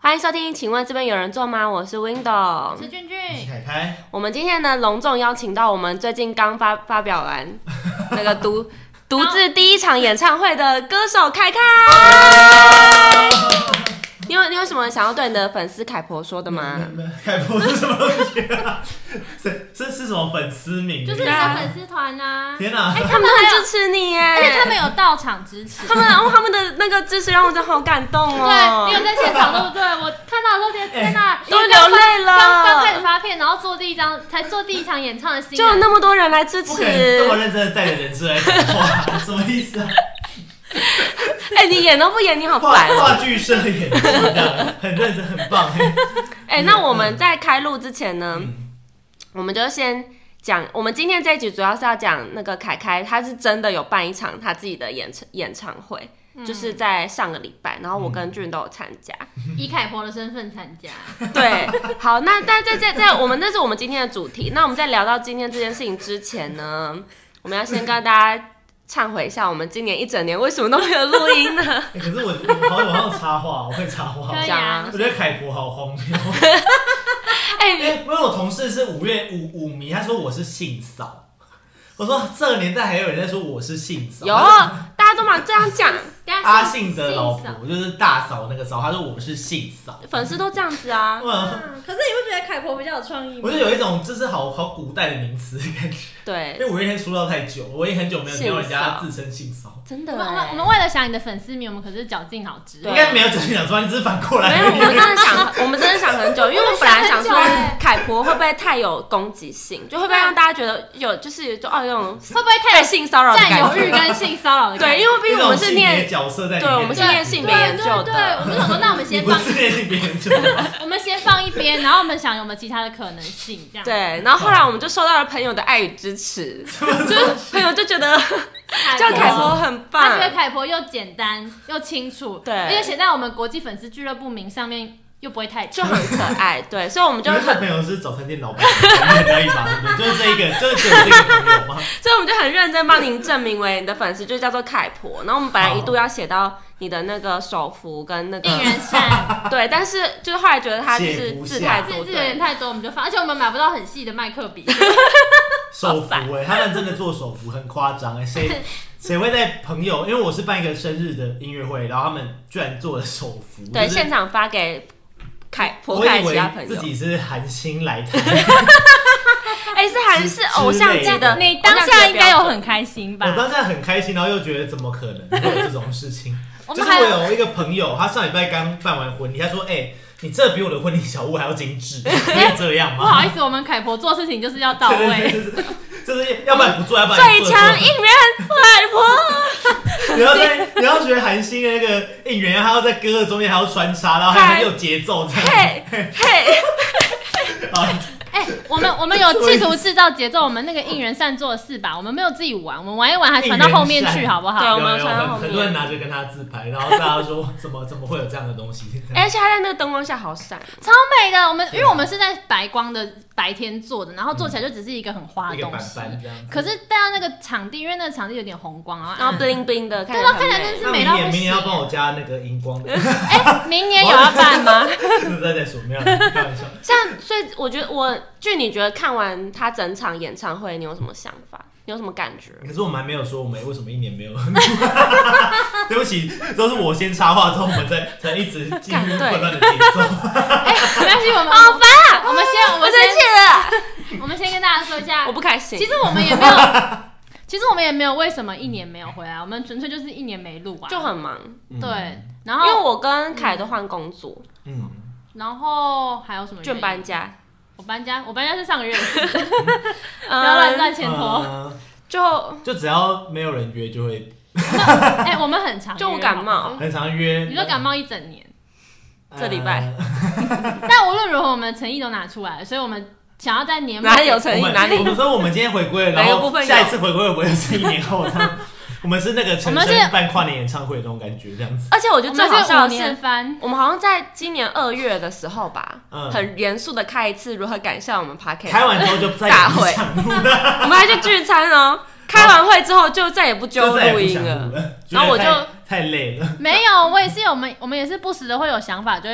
欢迎收听，请问这边有人做吗？我是 Window， 我是俊俊， 我是凯凯。 我们今天呢隆重邀请到我们最近刚发表完那个独自第一场演唱会的歌手凯凯。你有什么想要对你的粉丝凯婆说的吗？ 凯婆是什么东西啊？是什么粉丝名？ 就是你的粉丝团啊！ 天哪， 他们很支持你耶， 而且他们有到场支持， 他们的那个支持让我真的好感动哦。 对，你有在现场对不对？我看到的时候天哪， 都流泪了。 刚开始发片，然后才做第一场演唱的新人， 就有那么多人来支持， 不可能这么认真的带着人设来讲话，什么意思啊？ 你演都不演，你好烦。 话剧社演这样，很认真，很棒。 那我们在开录之前呢，我们就先讲，我们今天这一集主要是要讲那个凯凯，他是真的有办一场他自己的演唱会，就是在上个礼拜，然后我跟俊都有参加， 以凯婆的身份参加。 对，好，那在那是我们今天的主题。那我们在聊到今天这件事情之前呢，我们要先跟大家忏悔一下，我们今年一整年为什么都没有录音呢？ 可是我好有插话，我会插话。 可以啊。 我觉得凯婆好荒谬。因为我同事是五月五迷，他说我是性骚。我说这个年代还有人在说我是性骚， 有大家都嘛这样讲。 阿信的老婆就是大嫂那个嫂，他说我们是性骚， 粉丝都这样子啊。 可是你不觉得凯婆比较有创意吗？ 我就有一种就是好古代的名词的感觉。 对， 因为五月天出道太久，我也很久没有听到人家自称性骚。 真的， 我们为了想你的粉丝名，我们可是绞尽脑汁。 应该没有绞尽脑汁，你只是反过来。 没有，我们真的想很久，因为我本来想说凯婆会不会太有攻击性，就会不会让大家觉得有就是那种会不会太被性骚扰的感觉， 占有欲跟性骚扰的感觉？ 对，因为毕竟我们是念角色在里面， 对，我们是念性别研究的。 对，我们想说，那我们先放。你不是念性别研究吗？ 我们先放一边，然后我们想有没有其他的可能性，这样。 对，然后后来我们就收到了朋友的爱与支持，就是朋友就觉得叫凯婆很棒， 他觉得凯婆又简单又清楚， 对， 而且写在我们国际粉丝俱乐部名上面又不会太就很可爱，对，所以我们就很朋友是早餐店老板，很可以吧？就是这一个，就是这个朋友吗？ 所以我们就很认真帮您证明为你的粉丝，就叫做凯婆。然后我们本来一度要写到你的那个手幅跟那个应援扇， 对，但是就是后来觉得他就是字太多， 字有点太多，我们就放，而且我们买不到很细的麦克笔。 手幅他们真的做手幅很夸张谁会在朋友？因为我是办一个生日的音乐会，然后他们居然做了手幅， 对，就是、现场发给凯其他朋友。 自己是韩星来台， 是偶像级的， 你当下应该有很开心吧？ 我当下很开心，然后又觉得怎么可能会有这种事情？就是我有一个朋友，他上礼拜刚办完婚礼，他说：“你这比我的婚礼小物还要精致，可以这样吗？” 不好意思，我们凯婆做事情就是要到位， 就是要不然不做，要不然最强应援凯婆。 你要学韩星的那个应援，他要在歌的中间还要穿插，然后还很有节奏这样。 嘿。 我们有企图制造节奏，我们那个应援扇做了4把，我们没有自己玩，我们玩一玩还传到后面去，好不好？ 对，我们传到后面。 很多人拿着跟他自拍，然后大家说怎么会有这样的东西？ 而且他在那个灯光下好闪， 超美的。因为我们是在白光的白天做的，然后做起来就只是一个很花的东西。可是带到那个场地，因为那个场地有点红光，然后 bling bling 的， 对，看起来真是美到不行。 明年要帮我加那个荧光的。 明年有要办吗？ 在说没有，开玩笑。 所以我觉得你觉得看完他整场演唱会，你有什么想法？你有什么感觉？ 可是我们还没有说我们为什么1年没有。对不起，都是我先插话，之后我们才一直进入混乱的节奏。 没关系，我们好烦啊！ 我生气了。 我们先跟大家说一下， 我不开心。 其实我们也没有为什么1年没有回来，我们纯粹就是1年没录啊， 就很忙。 对，然后因为我跟凯都换工作， 然后还有什么？ 卷搬家。 我搬家是上个月的事，不要乱牵拖。 就只要没有人约就会。 我们很常约， 就我感冒， 很常约。 你说感冒1整年， 这礼拜。 但无论如何，我们诚意都拿出来了，所以我们想要在年末哪里有诚意？哪里？ 我们说我们今天回归了，然后下一次回归会不会是1年后？我们是那个陈升办跨年演唱会的那种感觉，这样子。 而且我觉得最好笑的是，我们好像在今年2月的时候吧，很严肃的开一次如何改善我们 podcast。 开完之后就再也不想录了， 我们还去聚餐哦。开完会之后就再也不揪录音了，然后我就太累了。 没有，我们也是不时的会有想法，就会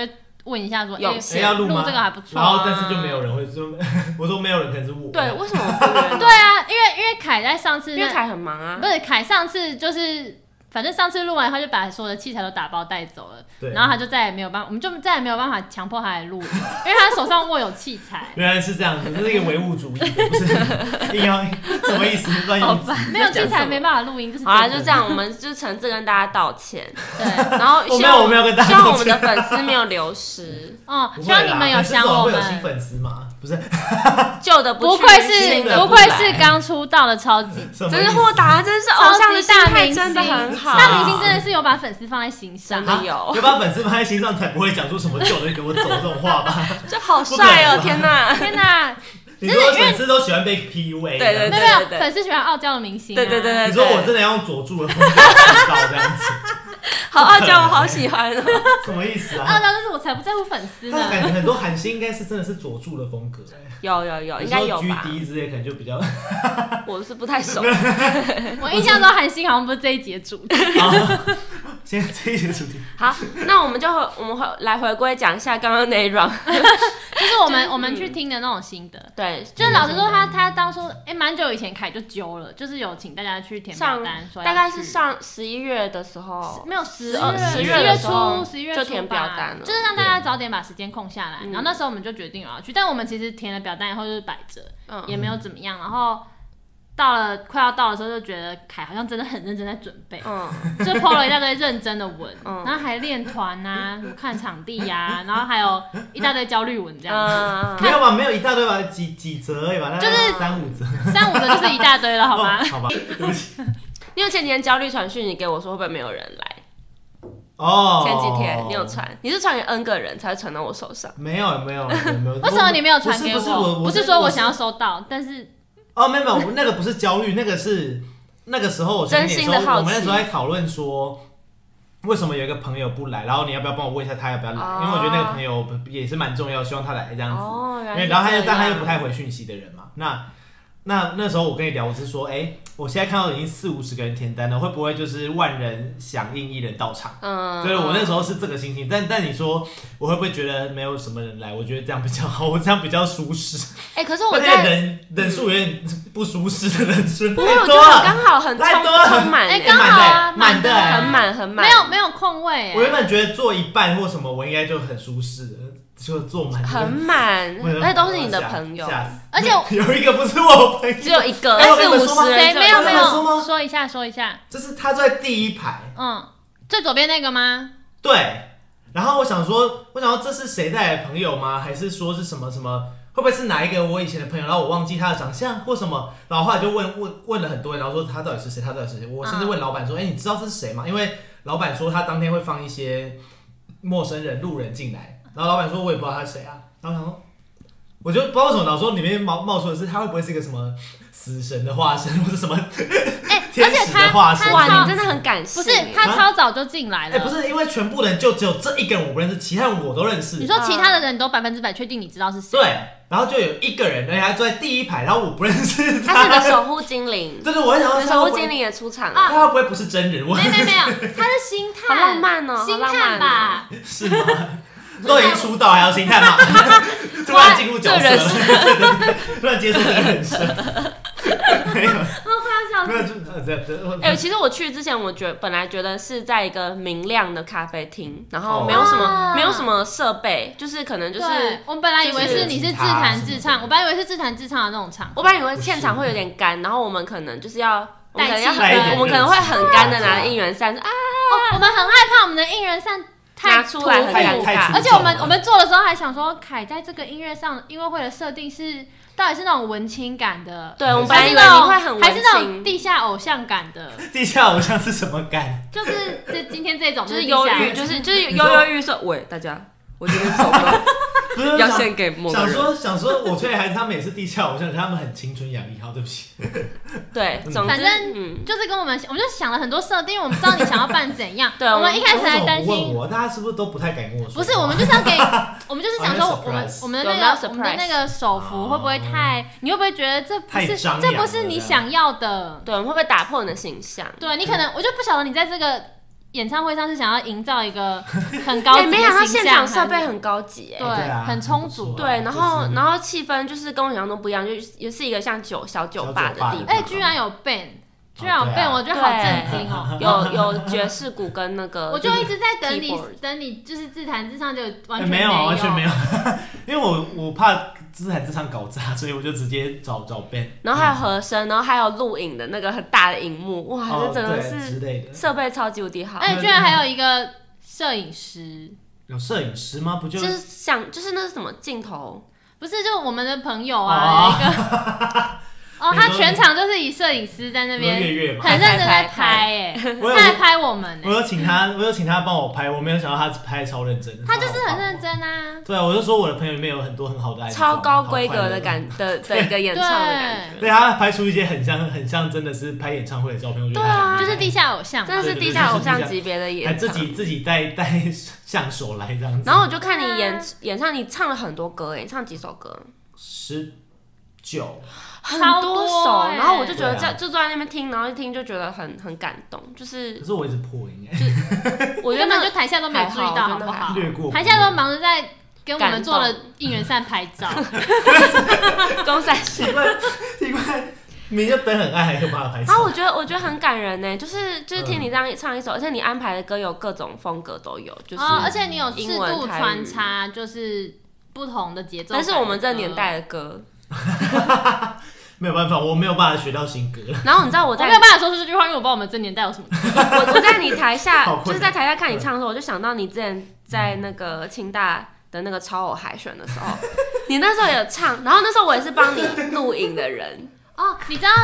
问一下说， 要录吗？ 录这个还不错、 然后但是就没有人会说，我说没有人可能是我。 对，为什么不约？ 对啊，因为凯在上次， 因为凯很忙啊。 不是凯上次就是。反正上次录完，他就把所有的器材都打包带走了，然后他就再也没有办法，我们就再也没有办法强迫他来录，因为他手上握有器材。 原来是这样子，这是一个唯物主义，不是硬要什么意思？乱用词。 没有器材没办法录音， 好啊，就这样，我们就诚挚跟大家道歉。 对， 然后我没有跟大家道歉， 希望我们的粉丝没有流失。 希望你们有想我们。 会有新粉丝吗？不是， 旧的不愧是刚出道的超级， 真是豁达，真是偶像的心态真的很好。 大明星真的是有把粉丝放在心上， 真的有把粉丝放在心上，才不会讲出什么旧的给我走这种话吧？ 就好帅哦！天哪， 天哪！ 你说粉丝都喜欢被 PUA， 对， 没有粉丝喜欢傲娇的明星， 对。 你说我真的要用佐助的风格知道这样子， 好傲娇，我好喜欢哦。 什么意思啊？ 傲娇就是我才不在乎粉丝呢。 感觉很多韩星应该是真的是佐助的风格， 有，应该有吧 ？GD 之类可能就比较， 我是不太熟。 我印象中韩星好像不是这一节主题。 现在这一节主题。 好，那我们来回归讲一下刚刚那一 round， 就是我们去听的那种心得。 对， 就是老实说，他当初蛮久以前凯就揪了，就是有请大家去填表单，说大概是上11月的时候， 没有 10月初11月初就填表单了， 就是让大家早点把时间空下来。然后那时候我们就决定要去，但我们其实填了表单以后就是摆着，也没有怎么样。然后快要到的时候，就觉得凯好像真的很认真在准备，就 po 了一大堆认真的文，然后还练团啊，什么看场地呀，然后还有一大堆焦虑文这样。 没有吧？没有一大堆吧？几则而已吧？就是3-5则 ，3-5则就是一大堆了，好吗？ 好吧，对不起。 你有前几天焦虑传讯，你给我说会不会没有人来？ 前几天你有传，你是传给 N 个人才传到我手上？ 没有。为什么你没有传给我？不是说我想要收到，但是。 没有，那个不是焦虑，那个是那个时候我真心的好奇。 我们那时候在讨论说，为什么有一个朋友不来，然后你要不要帮我问一下他要不要来？因为我觉得那个朋友也是蛮重要，希望他来这样子。然后但他又不太回讯息的人嘛，那时候我跟你聊，我是说，我现在看到已经40-50个人填单了，会不会就是万人响应1人到场？所以我那时候是这个心情。但你说我会不会觉得没有什么人来？我觉得这样比较好，我这样比较舒适。 可是我在人数有点不舒适的人数， 不会，我觉得刚好很充满， 刚好啊， 满的， 很满， 没有空位。 我原本觉得做一半或什么，我应该就很舒适了。就坐满， 很满，而且都是你的朋友， 而且有一个不是我朋友， 只有一个，40-50人， 谁没有？说一下， 就是他在第一排， 最左边那个吗？ 对。然后我想说这是谁带来的朋友吗？还是说是什么？会不会是哪一个我以前的朋友？然后我忘记他的长相或什么？然后后来就问了很多人，然后说他到底是谁？我甚至问老板说，你知道这是谁吗？因为老板说他当天会放一些陌生人、路人进来。然后老板说：“我也不知道他是谁啊。”然后我想说，我就不知道为什么脑中里面冒出的是他会不会是一个什么死神的化身，或者什么天使的化身？ 哇，你真的很感性。 不是，他超早就进来了。 不是，因为全部人就只有这一个人我不认识，其他人我都认识。 你说其他的人都100%确定你知道是谁？ 对，然后就有一个人，而且他坐在第一排，然后我不认识他。 他是你的守护精灵。 对，我很想要守护精灵也出场了。 他会不会不是真人？ 没有，他是星探， 好浪漫哦， 星探吧？ 是吗？都已经出道还要星探吗？突然进入角色了，突然接受这个人设，没有，快要笑死。 其实我去之前，本来觉得是在一个明亮的咖啡厅，然后没有什么设备，就是可能就是我本来以为是你是自弹自唱，我本来以为是自弹自唱的那种场， 我本来以为现场会有点干，然后我们可能就是要。我们可能会很干的拿着应援扇我们很害怕我们的应援扇拿出来很尴尬， 而且我们做的时候还想说，凯在这个音乐会的设定是到底是那种文青感的， 对，我们本来以为你会很文青， 还是那种地下偶像感的。 地下偶像是什么感？ 就是今天这种， 就是忧郁，就是犹犹豫说，喂，大家，我觉得这首歌要献给某个人。 想说，我催孩子他们也是地下偶像，可他们很青春洋溢。好，对不起。 对， 反正就是跟我们就想了很多设定，我们知道你想要办怎样。对，我们一开始还担心， 大家是不是都不太敢跟我说？ 不是，我们就是要给，我们就是想说，我们的那个手幅会不会太？你会不会觉得这不是你想要的？ 对，我们会不会打破你的形象？ 对，你可能我就不晓得你在这个演唱会上是想要营造一个很高级的形象， 没想到现场设备很高级， 对，很充足， 对，然后气氛就是跟我想象中不一样，就也是一个像小酒吧的地方， 居然有 band。居然有 band，我觉得好震惊哦！有爵士鼓跟那个， 我就一直在等你，就是自弹自唱就完全没有，完全没有，因为我怕自弹自唱搞砸，所以我就直接找 band。 然后还有和声，然后还有录影的那个很大的荧幕，哇，这真的是设备超级无敌好。 而且居然还有一个摄影师， 有摄影师吗？不就是就是那是什么镜头？ 不是，就我们的朋友啊，有一个。他全场就是以摄影师在那边很认真在拍，他还拍我们。 我有请他帮我拍，我没有想到他拍超认真。 他就是很认真啊。 对啊，我就说我的朋友里面有很多很好的超高规格的一个演唱的感觉。 对，他拍出一些很像真的是拍演唱会的照片，我觉得对啊， 就是地下偶像， 真的是地下偶像级别的演唱， 还自己带相手来这样子。 然后我就看你演唱，你唱了很多歌，你唱几首歌 ？19。 很多首，然后我就觉得就坐在那边听，然后一听就觉得很感动，就是。 可是我一直破音我根本就台下都没有注意到，好不好？ 略过。 台下都忙着在跟我们做了应援扇拍照。 公赛是。 因为你就等很爱，还可以帮他拍照。 然后我觉得很感人呢，就是听你这样唱一首，而且你安排的歌有各种风格都有，就是。 而且你有适度穿插，就是不同的节奏。 但是我们这年代的歌。 没有办法，我没有办法学到新歌。 然后你知道我没有办法说出这句话，因为我不知道我们这年代有什么歌。 我在你台下，就是在台下看你唱的时候，我就想到你之前在那个清大的那个超偶海选的时候，你那时候有唱，然后那时候我也是帮你录影的人。 你知道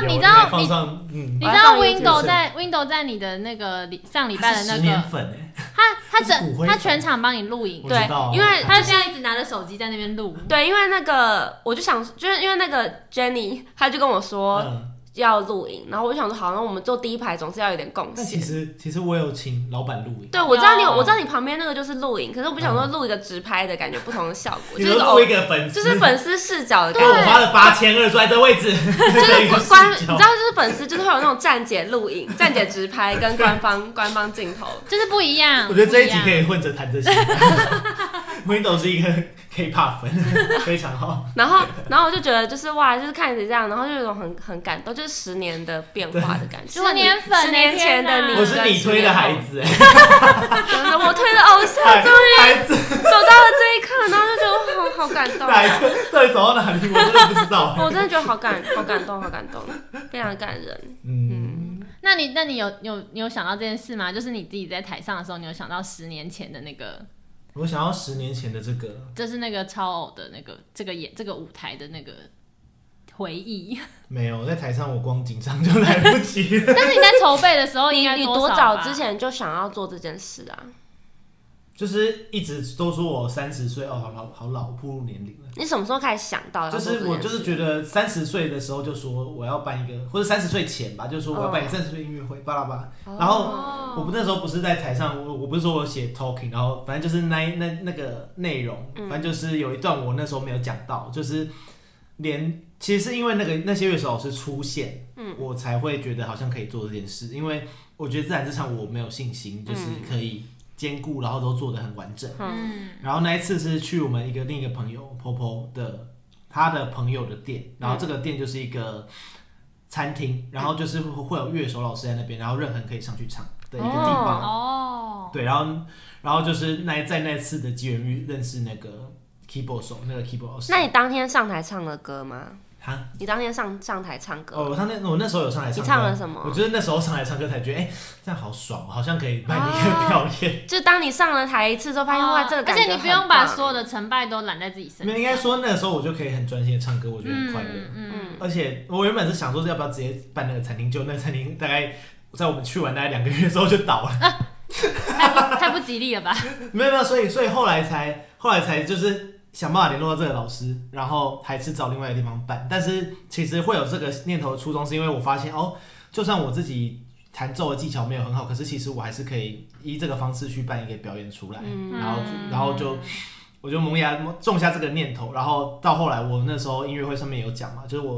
Window 在你的那个上礼拜的那个，他全场帮你录影， 对，因为他现在一直拿着手机在那边录， 对，因为那个我就想，就是因为那个 Jenny， 他就跟我说。要录影，然后我就想说，好，那我们坐第一排总是要有点贡献。 但其实我有请老板录影。 对，我知道你旁边那个就是录影，可是我不想说录一个直拍的感觉，不同的效果。 就是录一个粉丝， 就是粉丝视角的感觉。 我花了8200坐在这位置， 就是你知道，就是粉丝就是会有那种站姐录影、站姐直拍跟官方镜头， 就是不一样。 我觉得这一集可以混着谈这些。Window 是一个 K-pop 粉，非常好。 然后我就觉得就是哇，就是看着这样，然后就有一种很感动，就是10年的变化的感觉。10年前的你， 我是你推的孩子， 真的，我推的偶像终于走到了这一刻，然后就觉得好感动。 到底走到哪里？我真的不知道。 我真的觉得好感动，非常感人。 那你有想到这件事吗？就是你自己在台上的时候，你有想到10年前的那个？ 我想要10年前的这个， 就是那个超偶的那个这个舞台的那个回忆。 没有，在台上我光紧张就来不及了。 但是你在筹备的时候应该你多早之前就想要做这件事啊？ 就是一直都说我30岁好老，步入年龄了。 你什么时候开始想到要做这件事？ 就是我就是觉得30岁的时候就说我要办一个，或者30岁前吧，就说我要办一个30岁音乐会，巴拉巴拉。然后我那时候不是在台上，我不是说我写 talking， 然后反正就是那个内容，反正就是有一段我那时候没有讲到，就是其实是因为那些乐手老师出现，我才会觉得好像可以做这件事，因为我觉得自弹自唱我没有信心，就是可以兼顾，然后都做得很完整。然后那一次是去我们另一个朋友 Popo 的他的朋友的店，然后这个店就是一个餐厅，然后就是会有乐手老师在那边，然后任何人可以上去唱的一个地方。对，然后就是在那次的机缘认识那个 keyboard 手，那个 keyboard 老师。 那你当天上台唱了歌吗？你当天上台唱歌？ 我那时候有上台唱歌。 你唱了什么？ 我觉得那时候上台唱歌才觉得，这样好爽，好像可以办一个表演。 就当你上了台一次之后，发现哇，这个感觉很棒。 而且你不用把所有的成败都揽在自己身上。 没有，应该说那个时候我就可以很专心的唱歌，我觉得很快乐。而且我原本是想说要不要直接办那个餐厅，就那个餐厅大概在我们去完大概2个月之后就倒了。 太不吉利了吧？ 没有，所以后来才就是想办法联络到这个老师，然后还是找另外一个地方办。但是其实会有这个念头的初衷，是因为我发现就算我自己弹奏的技巧没有很好，可是其实我还是可以以这个方式去办一个表演出来。然后我就萌芽种下这个念头，然后到后来我那时候音乐会上面有讲嘛，就是我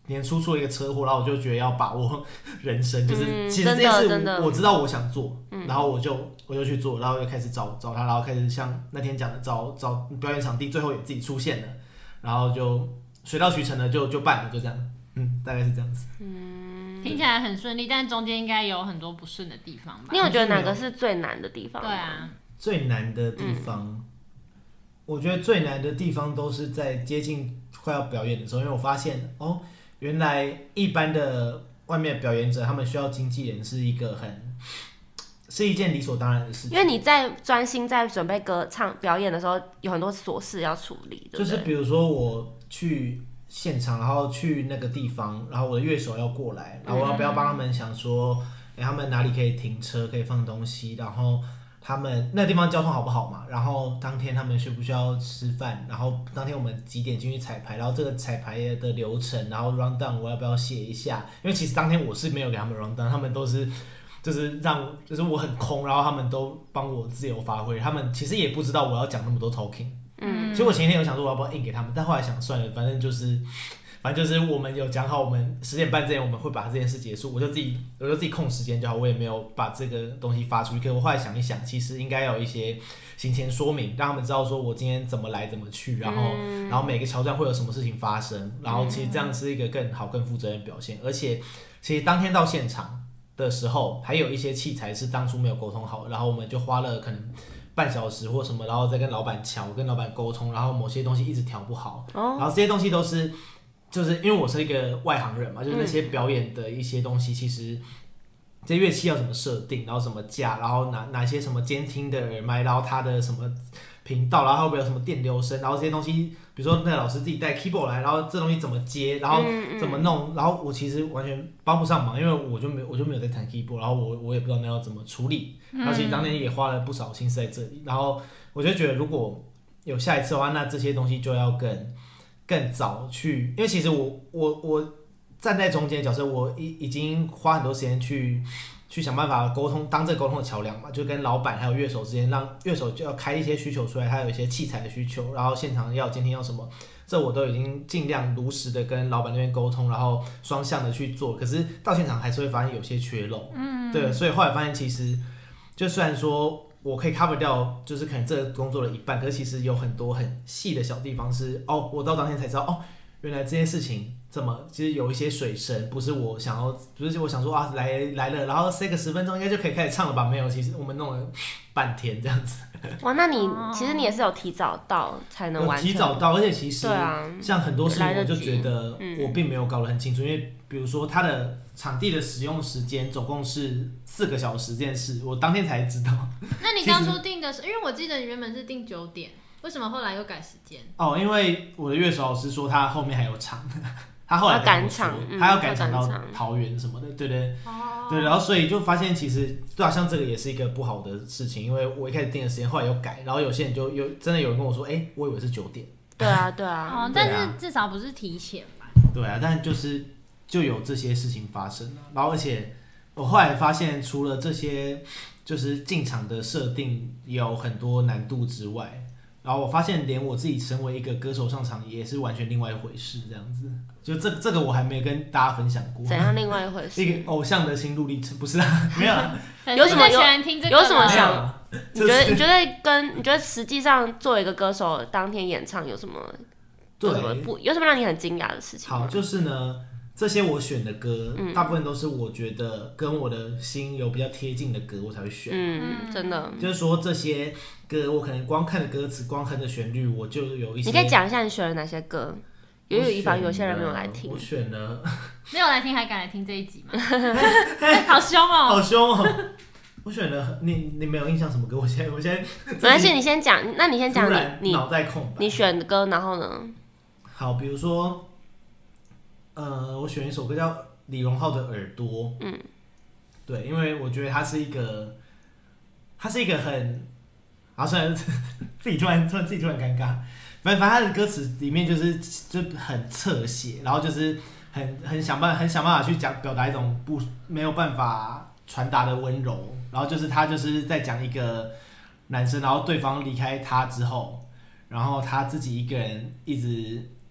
年初出了一个车祸，然后我就觉得要把握人生，就是其实这件事我知道我想做，然后我就去做，然后就开始找他，然后开始像那天讲的找表演场地，最后也自己出现了，然后就水到渠成的就办了，就这样，大概是这样子。 听起来很顺利，但中间应该有很多不顺的地方吧？ 你有觉得哪个是最难的地方？ 对啊， 最难的地方，我觉得最难的地方都是在接近快要表演的时候，因为我发现原来一般的外面的表演者，他们需要经纪人是一件理所当然的事情。 因为你在专心在准备歌唱表演的时候，有很多琐事要处理，对不对？ 就是比如说我去现场，然后去那个地方，然后我的乐手要过来，然后我要不要帮他们想说，他们哪里可以停车，可以放东西，然后他们那个地方交通好不好嘛？然后当天他们需不需要吃饭？然后当天我们几点进去彩排？然后这个彩排的流程，然后 round down 我要不要写一下？因为其实当天我是没有给他们 round down， 他们都是就是就是我很空，然后他们都帮我自由发挥，他们其实也不知道我要讲那么多 talking。其实我前一天有想说我要不要硬给他们，但后来想算了，反正就是我们有讲好，我们10点半之前我们会把这件事结束，我就自己控时间就好，我也没有把这个东西发出去。可是我后来想一想，其实应该有一些行前说明，让他们知道说我今天怎么来怎么去，然后每个桥段会有什么事情发生，然后其实这样是一个更好更负责任的表现。而且其实当天到现场的时候，还有一些器材是当初没有沟通好，然后我们就花了可能半小时或什么，然后再跟老板瞧，跟老板沟通，然后某些东西一直调不好，然后这些东西都是就是因为我是一个外行人嘛，就是那些表演的一些东西，其实这乐器要怎么设定，然后怎么架，然后哪些什么监听的耳麦，然后它的什么频道，然后会不会有什么电流声，然后这些东西，比如说那个老师自己带 keyboard 来，然后这东西怎么接，然后怎么弄，然后我其实完全帮不上忙，因为我就没有在弹 keyboard， 然后我也不知道那要怎么处理，然后其实当年也花了不少心思在这里，然后我就觉得如果有下一次的话，那这些东西就要更早去，因为其实我站在中间的角色，我已经花很多时间去想办法沟通，当这个沟通的桥梁嘛，就跟老板还有乐手之间，让乐手就要开一些需求出来，他有一些器材的需求，然后现场要监听要什么，这我都已经尽量如实的跟老板那边沟通，然后双向的去做，可是到现场还是会发现有些缺漏，对，所以后来发现其实就虽然说我可以 cover 掉，就是可能这个工作的一半，可是其实有很多很细的小地方是我到当天才知道原来这件事情这么，其实有一些水声，不是我想说来了，然后塞个10分钟应该就可以开始唱了吧？没有，其实我们弄了半天这样子。 哇，那其实你也是有提早到才能完成。 我提早到，而且其实像很多事情我就觉得我并没有搞得很清楚，因为比如说它的场地的使用时间总共是4个小时这件事，我当天才知道。 那你当初定的是，因为我记得你原本是定9点，为什么后来又改时间？ 因为我的乐手老师说他后面还有场。他后来赶场， 他要赶场到桃园什么的，对，对，然后所以就发现其实对啊，像这个也是一个不好的事情，因为我一开始定的时间，后来又改，然后有些人就真的有人跟我说，我以为是9点。 对啊， 但是至少不是提前吧？ 对啊，但就有这些事情发生了，然后而且我后来发现，除了这些就是进场的设定有很多难度之外，然后我发现连我自己成为一个歌手上场也是完全另外一回事，这样子。就这个我还没跟大家分享过。 怎样另外一回事？ 一个偶像的心路历程，不是啊，没有啊。 有什么有什么想？ 你觉得实际上作为一个歌手当天演唱有什么让你很惊讶的事情？ 好，就是呢，这些我选的歌，大部分都是我觉得跟我的心有比较贴近的歌，我才会选。 真的。 就是说这些歌，我可能光看着歌词，光哼着旋律，我就有一些。 你可以讲一下你选了哪些歌？以防有些人没有来听。 我选了， 没有来听还敢来听这一集吗？好凶哦！ 好凶哦！我选了，你没有印象什么歌？我现在没关系，你先讲。那你先讲你脑袋空白。 你选的歌，然后呢？ 好，比如说，我选一首歌叫李荣浩的《耳朵》。对，因为我觉得它是一个很，虽然自己突然尴尬。反正他的歌词里面就很侧写，然后就是很想办法去表达一种没有办法传达的温柔，然后就是他就是在讲一个男生，然后对方离开他之后，然后他自己一个人一直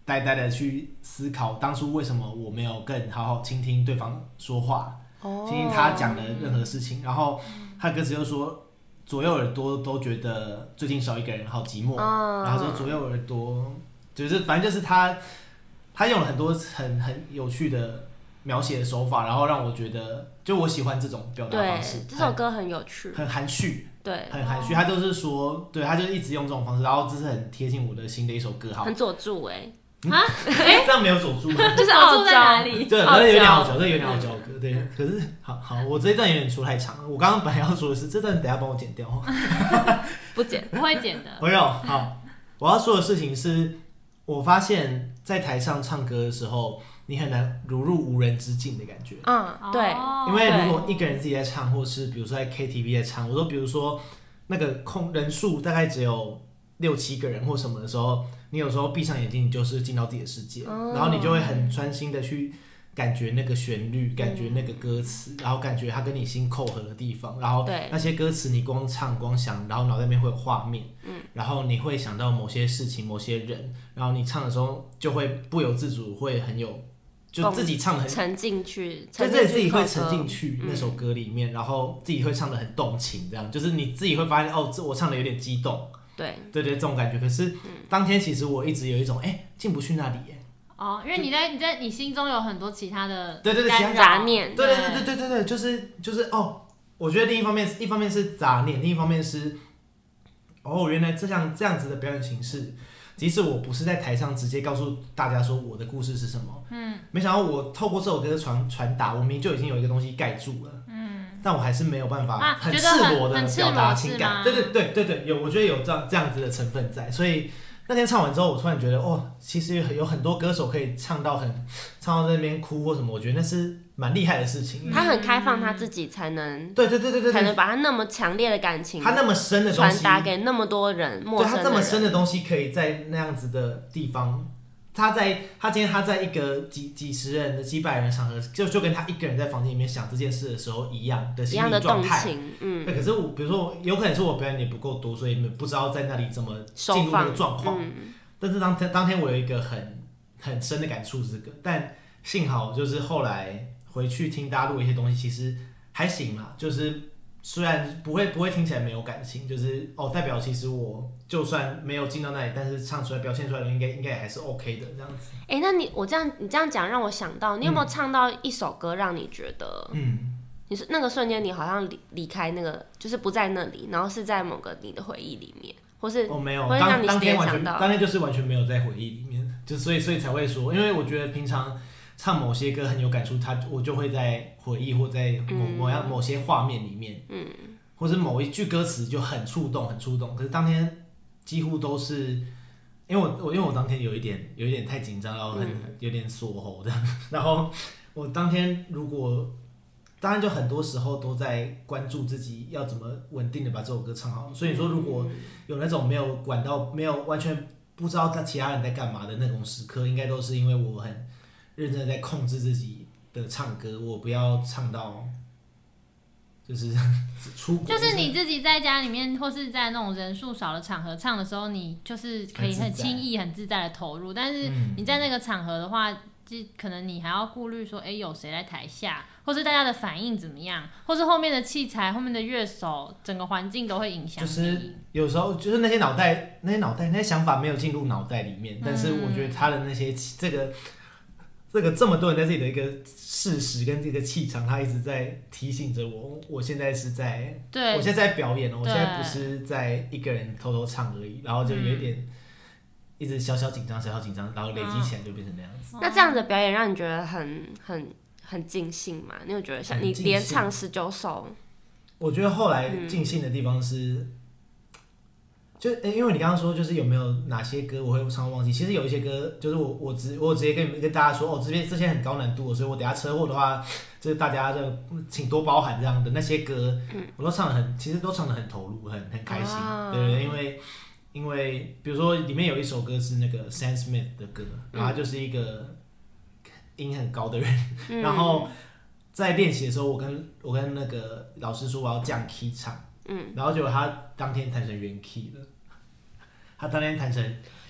呆呆的去思考当初为什么我没有更好好倾听对方说话，倾听他讲的任何事情。然后他歌词又说，左右耳朵都觉得最近少一个人好寂寞，然后说左右耳朵就是反正就是他用了很多很有趣的描写的手法，然后让我觉得就我喜欢这种表达方式。 这首歌很有趣， 很含蓄。 对， 很含蓄，他就是说，对，他就一直用这种方式，然后这是很贴近我的心的一首歌，好， 很佐助这样没有佐助吗？ 就是傲在哪里？ 对，有点傲娇，这有点傲娇歌，对。可是好，我这一段有点说太长了，我刚刚本来要说的是这段，等一下帮我剪掉， 不剪， 不会剪的。 没有，好，我要说的事情是，我发现在台上唱歌的时候，你很难如入无人之境的感觉。 对， 因为如果一个人自己在唱，或是比如说在 KTV 在唱，我说比如说那个空人数大概只有6、7个人或什么的时候，你有时候闭上眼睛，你就是进到自己的世界，然后你就会很专心的去感觉那个旋律，感觉那个歌词，然后感觉它跟你心扣合的地方，然后那些歌词你光唱光想，然后脑袋里面会有画面，然后你会想到某些事情、某些人，然后你唱的时候就会不由自主会很有。就自己唱的很沉进去， 在这里自己会沉进去那首歌里面，然后自己会唱的很动情，这样就是你自己会发现这我唱的有点激动，对，这种感觉。可是当天其实我一直有一种进不去那里因为你心中有很多其他的对杂念， 对，就是我觉得一方面是杂念，另一方面是原来这样子的表演形式。即使我不是在台上直接告诉大家说我的故事是什么，没想到我透过这首歌的传达，我明明就已经有一个东西盖住了，但我还是没有办法很赤裸的表达情感，对，我觉得有这样子的成分在，所以那天唱完之后，我突然觉得其实有很多歌手可以唱到那边哭或什么，我觉得那是蛮厉害的事情。 他很开放他自己才能， 对， 才能把他那么强烈的感情， 他那么深的东西传达给那么多人，陌生的人。 对，他这么深的东西可以在那样子的地方，他今天在一个几十人的几百人的场合，就跟他一个人在房间里面想这件事的时候一样的心理状态。对，可是比如说有可能是我表演也不够多，所以不知道在那里怎么进入那个状况。但是当天我有一个很深的感触是这个，但幸好就是后来回去听大家录一些东西，其实还行啦，就是虽然不会听起来没有感情，就是代表其实我就算没有进到那里，但是唱出来表现出来的应该还是 OK 的这样子。 那你这样讲让我想到，你有没有唱到一首歌让你觉得，你是那个瞬间你好像离开那个，就是不在那里，然后是在某个你的回忆里面，或是没有， 会让你当天完全到， 当天就是完全没有在回忆里面，就所以才会说，因为我觉得平常唱某些歌很有感触，我就会在回忆或在某些画面里面，或是某一句歌词就很触动。可是当天几乎都是，因为我当天有一点太紧张，然后有点锁喉这样，然后我当天当然就很多时候都在关注自己要怎么稳定的把这首歌唱好。所以说，如果有那种没有管到、没有完全不知道其他人在干嘛的那种时刻，应该都是因为我很认真的在控制自己的唱歌，我不要唱到就是出国。 就是你自己在家里面或是在那种人数少的场合唱的时候，你就是可以很轻易、很自在的投入。但是你在那个场合的话，可能你还要顾虑说，有谁在台下，或是大家的反应怎么样，或是后面的器材、后面的乐手，整个环境都会影响你。 就是有时候就是那些想法没有进入脑袋里面，但是我觉得他的那些这么多人在这里的一个事实跟这个气场，他一直在提醒着我现在是在，我现在在表演了，我现在不是在一个人偷偷唱而已，然后就有一点。一直小小紧张，然后累积起来就变成那样子。 那这样的表演让你觉得很尽兴吗？你有觉得像你连唱19首？我觉得后来尽兴的地方是，因为你刚刚说就是有没有哪些歌我会常常忘记？其实有一些歌就是我直接跟大家说这些很高难度，所以我等一下车祸的话，就是大家就请多包涵这样的那些歌，我都唱得其实都唱得很投入，很开心，对，因为比如说里面有一首歌是那个 Sam Smith 的歌，然后他就是一个音很高的人，然后在练习的时候，我跟那个老师说我要降 key 唱，然后结果他当天弹成原 key 了，他当天弹成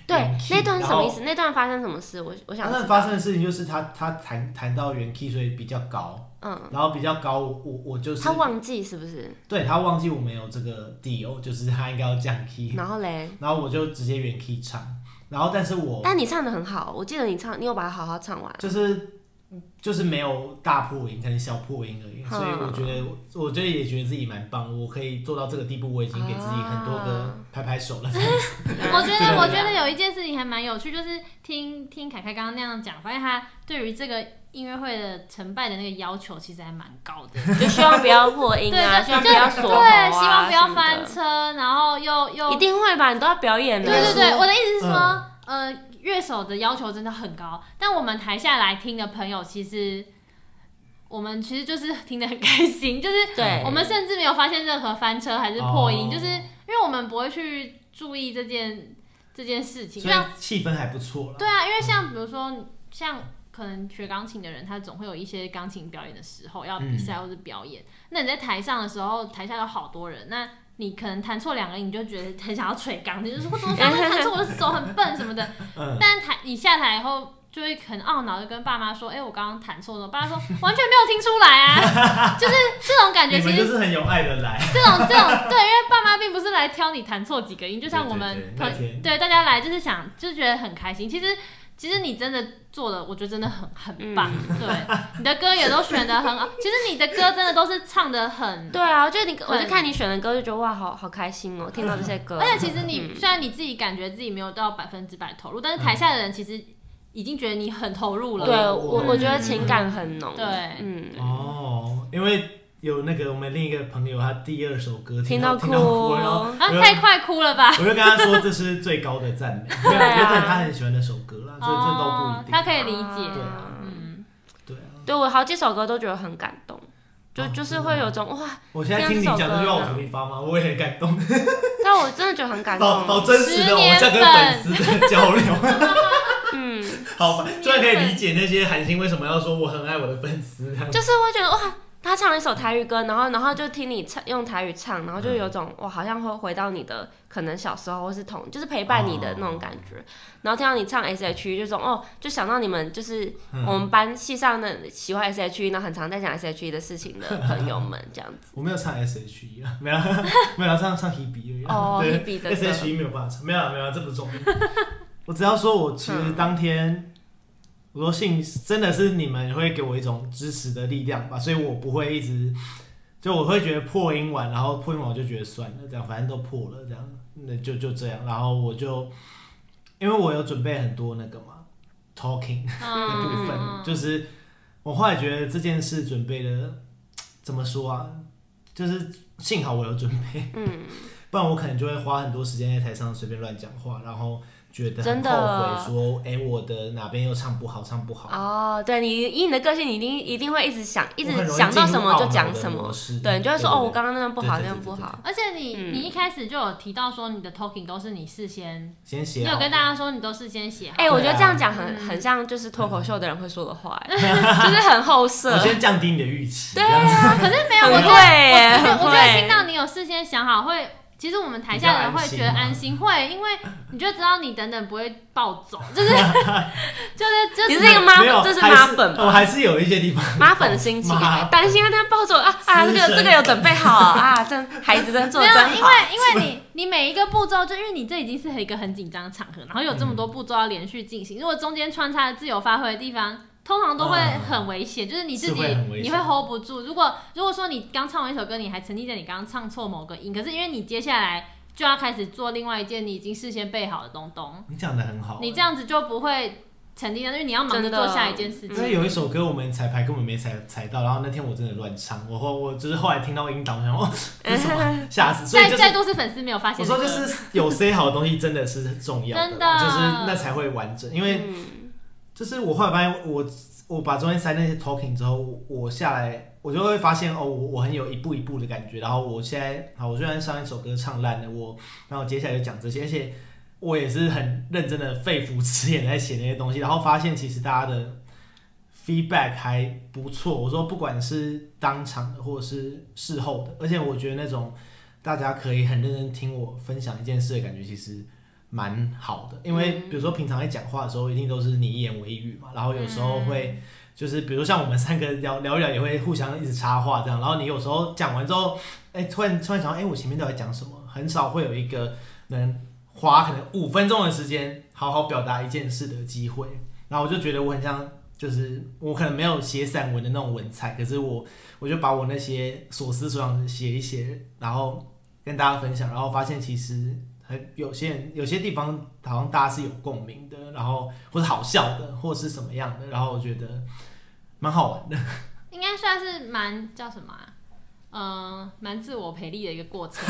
对，那段是什么意思？那段发生什么事？我想知道。 那段发生的事情就是他弹到原 key， 所以比较高。然后比较高，我就是他忘记是不是？ 对，他忘记我们有这个 deal， 就是他应该要降 key。 然后嘞？ 然后我就直接原 key 唱，然后但你唱的很好，我记得你有把它好好唱完。 就是没有大破音，可能小破音而已，所以我觉得也觉得自己蛮棒，我可以做到这个地步，我已经给自己很多个拍手了。 我觉得有一件事情还蛮有趣，就是听凯凯刚刚那样讲，发现他对于这个音乐会的成败的那个要求其实还蛮高的， 就希望不要破音啊，希望不要锁喉啊， 对，希望不要翻车，然后又一定会吧，你都要表演的。 对，我的意思是说，乐手的要求真的很高，但我们台下来听的朋友，我们其实就是听得很开心，就是我们甚至没有发现任何翻车还是破音，就是因为我们不会去注意这件事情， 所以气氛还不错啦。 对啊，因为像比如说像可能学钢琴的人，他总会有一些钢琴表演的时候要比赛或是表演，那你在台上的时候，台下有好多人，那你可能弹错2个音，你就觉得很想要捶钢琴，就是我怎么刚刚弹错，我的手很笨什么的。但你下台以后就会很懊恼，就跟爸妈说：“我刚刚弹错了。”爸妈说：“完全没有听出来啊！”就是这种感觉，其实你们就是很有爱的来。 这种对，因为爸妈并不是来挑你弹错几个音，就像我们对大家来就是就是觉得很开心。其实你真的做的，我觉得真的很棒。对，你的歌也都选得很好。其实你的歌真的都是唱得很…… 对啊，我就看你选的歌，就觉得哇，好开心哦，听到这些歌。 而且其实你虽然你自己感觉自己没有到100%投入，但是台下的人其实已经觉得你很投入了。 对，我觉得情感很浓。 对， 因为有那个我们另一个朋友，他第2首歌听到哭， 太快哭了吧？ 我就跟他说这是最高的赞美，因为他很喜欢那首歌啦，这都不一定。 他可以理解。 对啊， 对我好几首歌都觉得很感动，就是会有种哇。 我现在听你讲这句话，我头皮发麻，我也很感动。 但我真的觉得很感动， 好真实的，我在跟粉丝的交流。好，突然可以理解那些韩星为什么要说我很爱我的粉丝， 就是会觉得哇。他唱了一首台语歌，然后就听你用台语唱，然后就有种哇，好像会回到你的可能小时候，或是就是陪伴你的那种感觉。然后听到你唱 S.H.E， 就想到你们就是我们班系上的喜欢 S.H.E， 然后很常在讲 S.H.E 的事情的朋友们这样子。 我没有唱 S.H.E 啊，没有唱 Hebe 而已。Hebe 的 S.H.E 没有办法唱，没有，这不重要。我只要说，我其实当天。我说真的是你们会给我一种支持的力量吧，所以我不会一直我会觉得破音完，然后破音完我就觉得算了，这样反正都破了，这样那就这样，然后我就因为我有准备很多那个嘛 talking 的部分，就是我后来觉得这件事准备的怎么说啊，就是幸好我有准备，不然我可能就会花很多时间在台上随便乱讲话，然后。觉得很后悔，说我的哪边又唱不好。 哦，对，以你的个性，你一定会一直想到什么就讲什么，对，你就会说我刚刚那段不好，那段不好。 而且你一开始就有提到说你的 talking 都是你事先写好， 你有跟大家说你都事先写好。 我觉得这样讲很像就是脱口秀的人会说的话，就是很后设。 我先降低你的预期。 对啊， 可是没有，我觉得听到你有事先想好会。其实我们台下的人会觉得安心，会，因为你就知道你等等不会暴走，就是你是一个这是妈粉吧？ 我还是有一些地方妈粉的心情，担心他暴走这个有准备好啊，这孩子真做得真好。 因为你每一个步骤，就因为你这已经是一个很紧张的场合，然后有这么多步骤要连续进行，如果中间穿插自由发挥的地方。通常都会很危险，就是你自己你会 hold 不住。如果说你刚唱完一首歌，你还沉浸在你刚刚唱错某个音，可是因为你接下来就要开始做另外一件你已经事先备好的东东。 你讲得很好， 你这样子就不会沉浸在，因为你要忙着做下一件事情。 因为有一首歌我们彩排根本没踩到，然后那天我真的乱唱，我就是后来听到音档，我想这是什么吓死。所以再度是粉丝没有发现。 我说就是有 say 好的东西真的是重要的， 真的就是那才会完整，因为。就是我后来发现我把中间塞那些 talking 之后，我下来我就会发现我很有一步一步的感觉。然后我现在我虽然上一首歌唱烂了，然后接下来就讲这些，而且我也是很认真的肺腑之言在写那些东西，然后发现其实大家的 feedback 还不错。我说不管是当场的或者是事后的，而且我觉得那种大家可以很认真听我分享一件事的感觉，其实蛮好的，因为比如说平常在讲话的时候，一定都是你一言我一语嘛，然后有时候会就是比如像我们3个聊一聊，也会互相一直插话这样，然后你有时候讲完之后，突然想到，我前面到底讲什么？很少会有一个能花可能5分钟的时间好好表达一件事的机会，然后我就觉得我很像，就是我可能没有写散文的那种文采，可是我就把我那些所思所想写一写，然后跟大家分享，然后发现其实有些地方好像大家是有共鸣的，然后或者好笑的，或是什么样的，然后我觉得蛮好玩的。 应该算是蛮叫什么蛮自我培力的一个过程。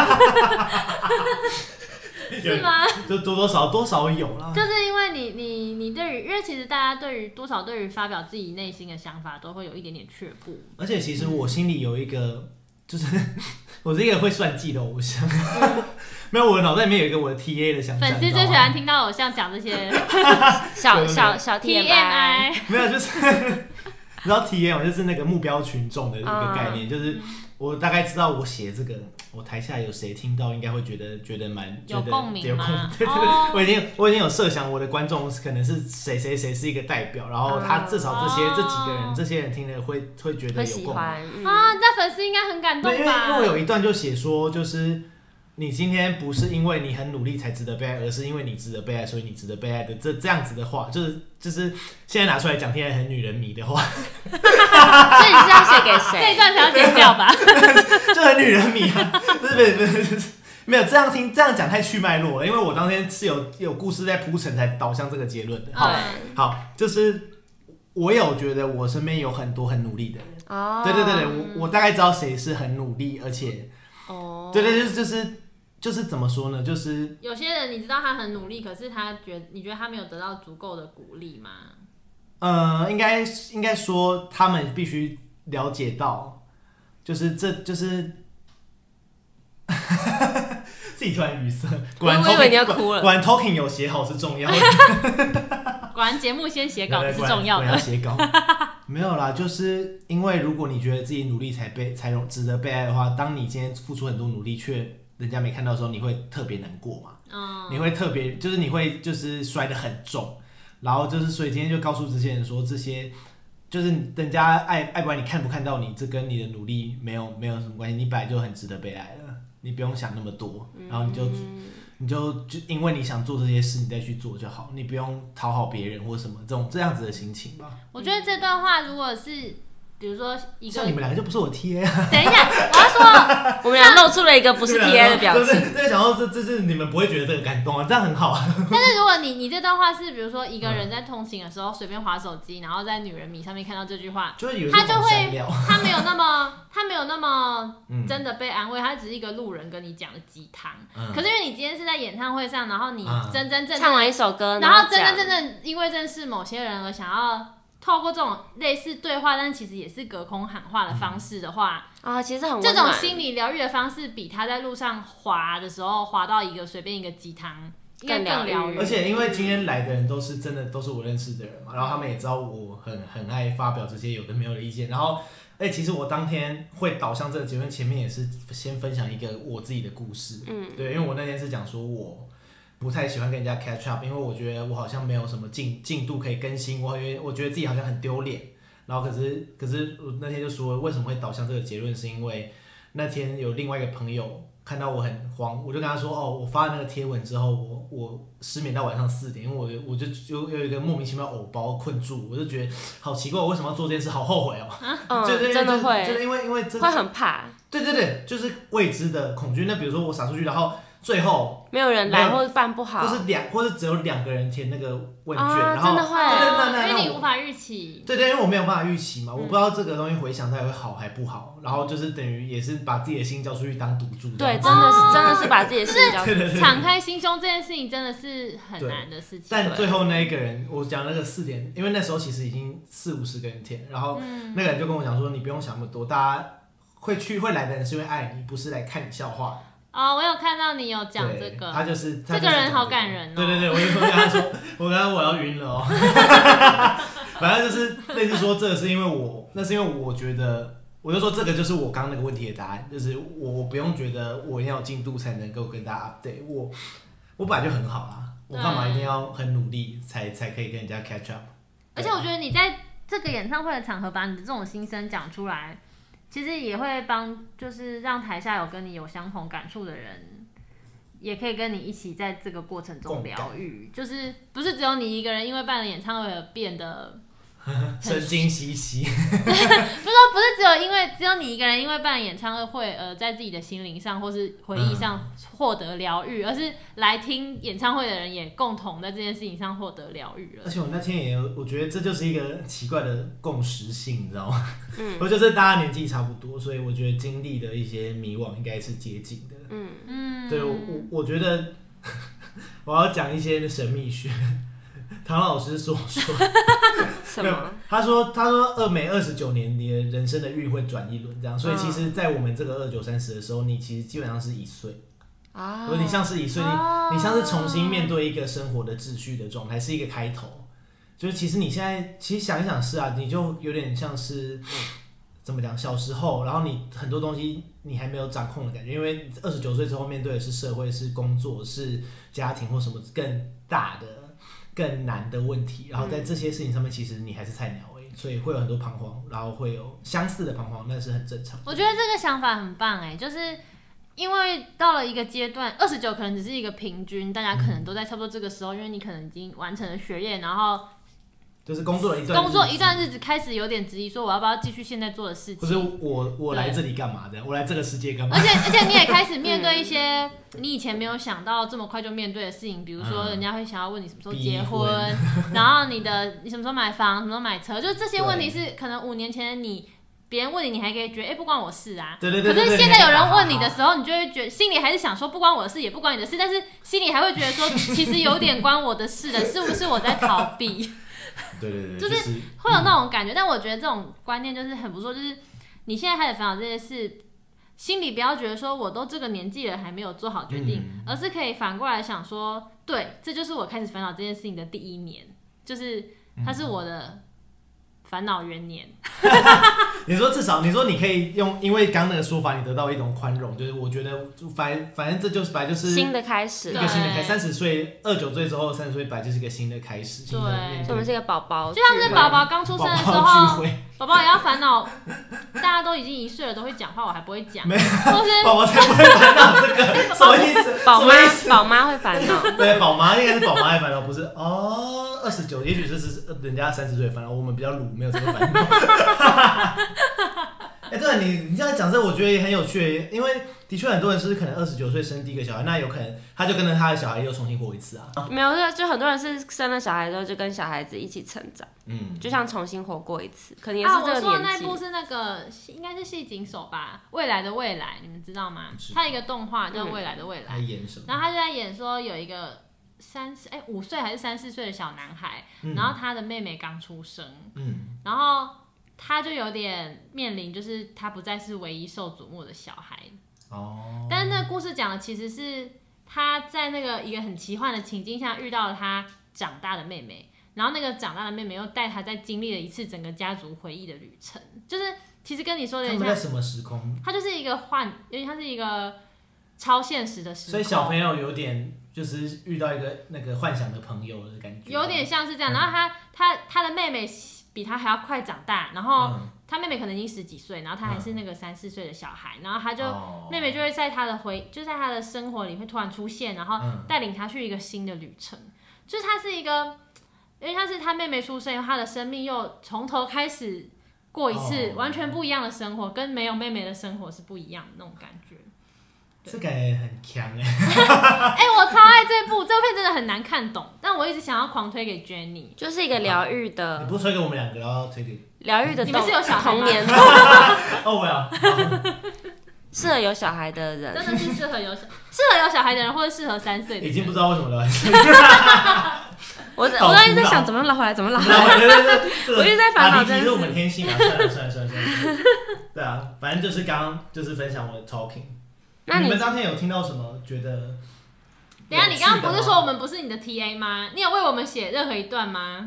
是吗？ 就多少有啦。 就是因为你对于，因为其实大家对于发表自己内心的想法都会有一点点却步。 而且其实我心里有一个，就是我是一个会算计的偶像。没有，我的脑袋里面有一个我的 TA 的想象。 粉丝最喜欢听到偶像讲这些小 TMI。 没有，就是你知道 TA 吗？就是那个目标群众的一个概念，就是我大概知道我写这个，我台下有谁听到应该会觉得蛮有共鸣吗？ 对，我已经有设想我的观众可能是谁是一个代表，然后他至少这几个人这些人听了会觉得有共鸣那粉丝应该很感动吧？ 因为我有一段就写说，就是你今天不是因为你很努力才值得被爱，而是因为你值得被爱，所以你值得被爱的这样子的话，就是现在拿出来讲，听起来很女人迷的话。 所以你是要写给谁？ 这一段才要剪掉吧？ 就很女人迷啊，不是没有这样讲太去脉络了，因为我当天是有故事在铺陈才导向这个结论的。好，就是我有觉得我身边有很多很努力的人。对，我大概知道谁是很努力，而且对，就是怎么说呢？就是有些人你知道他很努力，可是你觉得他没有得到足够的鼓励吗？ 应该说他们必须了解到，就是自己突然语塞， 我以为你要哭了。 果然 talking 有写好是重要的， 果然节目先写稿子是重要的。 果然要写稿。没有啦，就是因为如果你觉得自己努力才值得被爱的话，当你今天付出很多努力却人家没看到的时候，你会特别难过嘛？你会特别就是你会就是摔得很重，然后就是所以今天就告诉这些人说，这些就是人家爱不爱你看不看到你，这跟你的努力没有什么关系，你本来就很值得被爱了，你不用想那么多，然后你就因为你想做这些事，你再去做就好，你不用讨好别人或什么这样子的心情吧。 我觉得这段话如果是比如说一个， 像你们两个就不是我 TA 啊。 等一下，我要说， 我们俩露出了一个不是 TA 的表情。 对，想到这是你们不会觉得这个感动啊，这样很好。 但是如果你这段话是，比如说一个人在通勤的时候随便滑手机，然后在女人迷上面看到这句话，他没有那么真的被安慰，他只是一个路人跟你讲的鸡汤。可是因为你今天是在演唱会上，然后你真正唱完一首歌， 然后真正因为认识某些人而想要透过这种类似对话，但其实也是隔空喊话的方式的话， 其实很温暖。 这种心理疗愈的方式，比他在路上滑的时候滑到随便一个鸡汤，应该更疗愈。 而且因为今天来的人都是我认识的人嘛，然后他们也知道我很爱发表这些有的没有的意见，然后其实我当天会导向这个结论，前面也是先分享一个我自己的故事。对，因为我那天是讲说我不太喜欢跟人家 catch up， 因为我觉得我好像没有什么进度可以更新，我觉得自己好像很丢脸。然后可是我那天就说为什么会导向这个结论，是因为那天有另外一个朋友看到我很慌，我就跟他说我发了那个贴文之后，我失眠到晚上4点，因为我就有一个莫名其妙偶包困住，我就觉得好奇怪，我为什么要做这件事，好后悔哦。 真的会， 就是因为会很怕。 对，就是未知的恐惧。那比如说我撒出去，然后最后没有人来，或者办不好， 或是只有2个人填那个问卷，然后真的会， 因为你无法预期。 对，因为我没有办法预期嘛，我不知道这个东西回想它会好还不好，然后就是等于也是把自己的心交出去当赌注。对， 真的是把自己的心交出去。 敞开心胸这件事情真的是很难的事情。 但最后那一个人，我讲那个4点，因为那时候其实已经40-50个人填，然后那个人就跟我讲说，你不用想那么多，大家会来的人是因为爱你，不是来看你笑话的。 我有看到你有讲这个， 他就是这个人好感人哦。 对，我就跟他说，我要晕了哦。反正就是类似说，这个是因为那是因为我觉得，我就说这个就是我刚刚那个问题的答案，就是我不用觉得我一定要有进度才能够跟大家 update。 我本来就很好啦，我干嘛一定要很努力才可以跟人家 catch up？ 而且我觉得你在这个演唱会的场合把你的这种心声讲出来，其实也会帮，就是让台下有跟你有相同感触的人，也可以跟你一起在这个过程中疗愈，就是不是只有你一个人因为办了演唱会而变得神经兮兮。 不是只有你一个人因为办了演唱会而在自己的心灵上或是回忆上获得疗愈，而是来听演唱会的人也共同在这件事情上获得疗愈了。 而且我那天也有，我觉得这就是一个奇怪的共识性，你知道吗？我就是大家年纪差不多，所以我觉得经历的一些迷惘应该是接近的。对，我觉得我要讲一些神秘学。唐老师说什么？ 他说每29年你的人生的运会转一轮这样，所以其实，在我们这个29、30的时候，你其实基本上是1岁啊，你像是1岁，你像是重新面对一个生活的秩序的状态，是一个开头。就是其实你现在其实想一想是啊，你就有点像是怎么讲，小时候，然后你很多东西你还没有掌控的感觉，因为29岁之后面对的是社会、是工作、是家庭或什么更大的。更难的问题，然后在这些事情上面，其实你还是菜鸟而已，所以会有很多彷徨，然后会有相似的彷徨，那是很正常的。 我觉得这个想法很棒哎，就是因为到了一个阶段，29可能只是一个平均，大家可能都在差不多这个时候，因为你可能已经完成了学业，然后就是工作了一段日子，开始有点质疑说我要不要继续现在做的事情， 不是我来这里干嘛的？我来这个世界干嘛？ 而且你也开始面对一些你以前没有想到这么快就面对的事情，比如说人家会想要问你什么时候结婚，然后你什么时候买房，什么时候买车，就这些问题是可能5年前别人问你还可以觉得不关我事啊。 对。 可是现在有人问你的时候，你就会觉得心里还是想说不关我的事，也不关你的事，但是心里还会觉得说其实有点关我的事的，是不是我在逃避？ 对， 就是会有那种感觉。但我觉得这种观念就是很不错，就是你现在开始烦恼这些事，心里不要觉得说我都这个年纪了还没有做好决定，而是可以反过来想说，对，这就是我开始烦恼这件事情的第一年，就是它是我的烦恼元年。 你说至少，你说你可以因为刚那个说法，你得到一种宽容，就是我觉得反正这就是本来就是新的开始， 一个新的开始。30岁、29岁之后，30岁本来就是一个新的开始。 对， 我们是一个宝宝， 就像是宝宝刚出生的时候，宝宝也要烦恼，大家都已经1岁了，都会讲话，我还不会讲，或是宝宝才不会烦恼这个，什么意思？ 宝妈会烦恼， 对，宝妈应该是宝妈会烦恼，不是29，也许这是人家30岁的烦恼，我们比较鲁，没有这个烦恼。对，你这样讲这，我觉得也很有趣，因为的确很多人是可能29岁生第一个小孩，那有可能他就跟着他的小孩又重新过一次啊。 没有，就很多人是生了小孩之后就跟小孩子一起成长，就像重新活过一次，可能也是这个年纪。 我说的那部是那个应该是细井守吧，未来的未来，你们知道吗？他一个动画叫《未来的未来》， 演什么？ 然后他就在演说有一个5岁还是3、4岁的小男孩，然后他的妹妹刚出生，然后他就有点面临，就是他不再是唯一受瞩目的小孩。但是那个故事讲的其实是他在那个一个很奇幻的情境下遇到了他长大的妹妹，然后那个长大的妹妹又带他在经历了一次整个家族回忆的旅程，就是其实跟你说的有点像。 他们在什么时空？ 他就是一个有点像是一个超现实的时空， 所以小朋友有点就是遇到一个那个幻想的朋友的感觉， 有点像是这样。然后他的妹妹比他还要快长大，然后他妹妹可能已经10几岁，然后他还是那个3、4岁的小孩，然后他就妹妹就会在他的生活里会突然出现，然后带领他去一个新的旅程。就是他是一个，因为他是他妹妹出生以后，他的生命又从头开始过一次完全不一样的生活，跟没有妹妹的生活是不一样的那种感觉。 这感觉很强我超爱这部片，真的很难看懂，但我一直想要狂推给 Jenny， 就是一个疗愈的。 你不是推给我们2个，然后推给疗愈的。 你们是有小孩吗？ 童年。 我要。 适合有小孩的人， 真的是适合有小孩的人，或者适合3岁的人。 已经不知道为什么了。 我刚一直在想怎么拉回来，怎么拉回来。我一直在烦恼这件事。 是我们天性啊，算了。对啊，反正就是刚刚就是分享我的 talking。你们当天有听到什么觉得？ 等一下，你刚刚不是说我们不是你的 TA 吗？你有为我们写任何一段吗？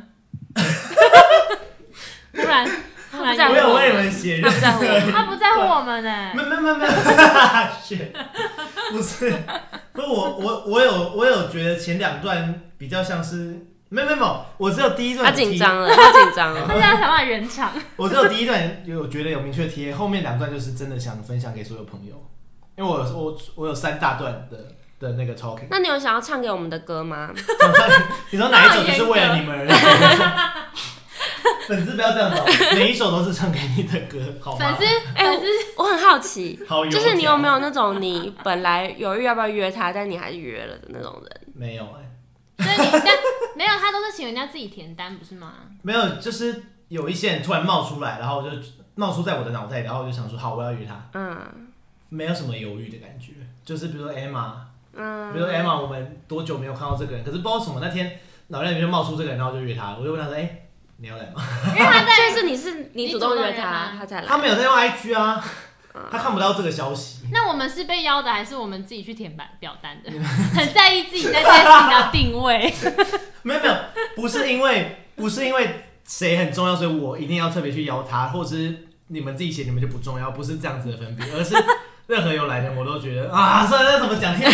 突然我有为你们写任何， 他不在乎我们哎。 没，不是， 不是我有觉得前2段比较像是没有，我只有第一段他紧张了，他紧张了， 他想办法圆场。 我只有第一段有觉得有明确贴，后面2段就是真的想分享给所有朋友，因为我有3大段的那个 talking。 那你有想要唱给我们的歌吗？ 你说哪一首就是为了你们而唱？粉丝不要这样子，每一首都是唱给你的歌，好吗？ 粉丝， 我很好奇， 好就是你有没有那种你本来犹豫要不要约他，但你还是约了的那种人？ 没有所以你没有，他都是请人家自己填单，不是吗？ 没有，就是有一些人突然冒出来，然后就冒出在我的脑袋，然后我就想说，好，我要约他。没有什么犹豫的感觉，就是比如说 Emma，比如说 Emma， 我们多久没有看到这个人？可是不知道为什么那天脑袋里面就冒出这个人，然后我就约他，我就问他说，你要来吗？ 因为他在， 就是你主动约他，他才来。 他没有在用 IG 啊，他看不到这个消息。 那我们是被邀的，还是我们自己去填表单的？很在意自己在这件事情的定位。 没有，不是因为谁很重要，所以我一定要特别去邀他，或者是你们自己写你们就不重要，不是这样子的分别，而是任何有来的我都觉得啊，算了，那怎么讲？不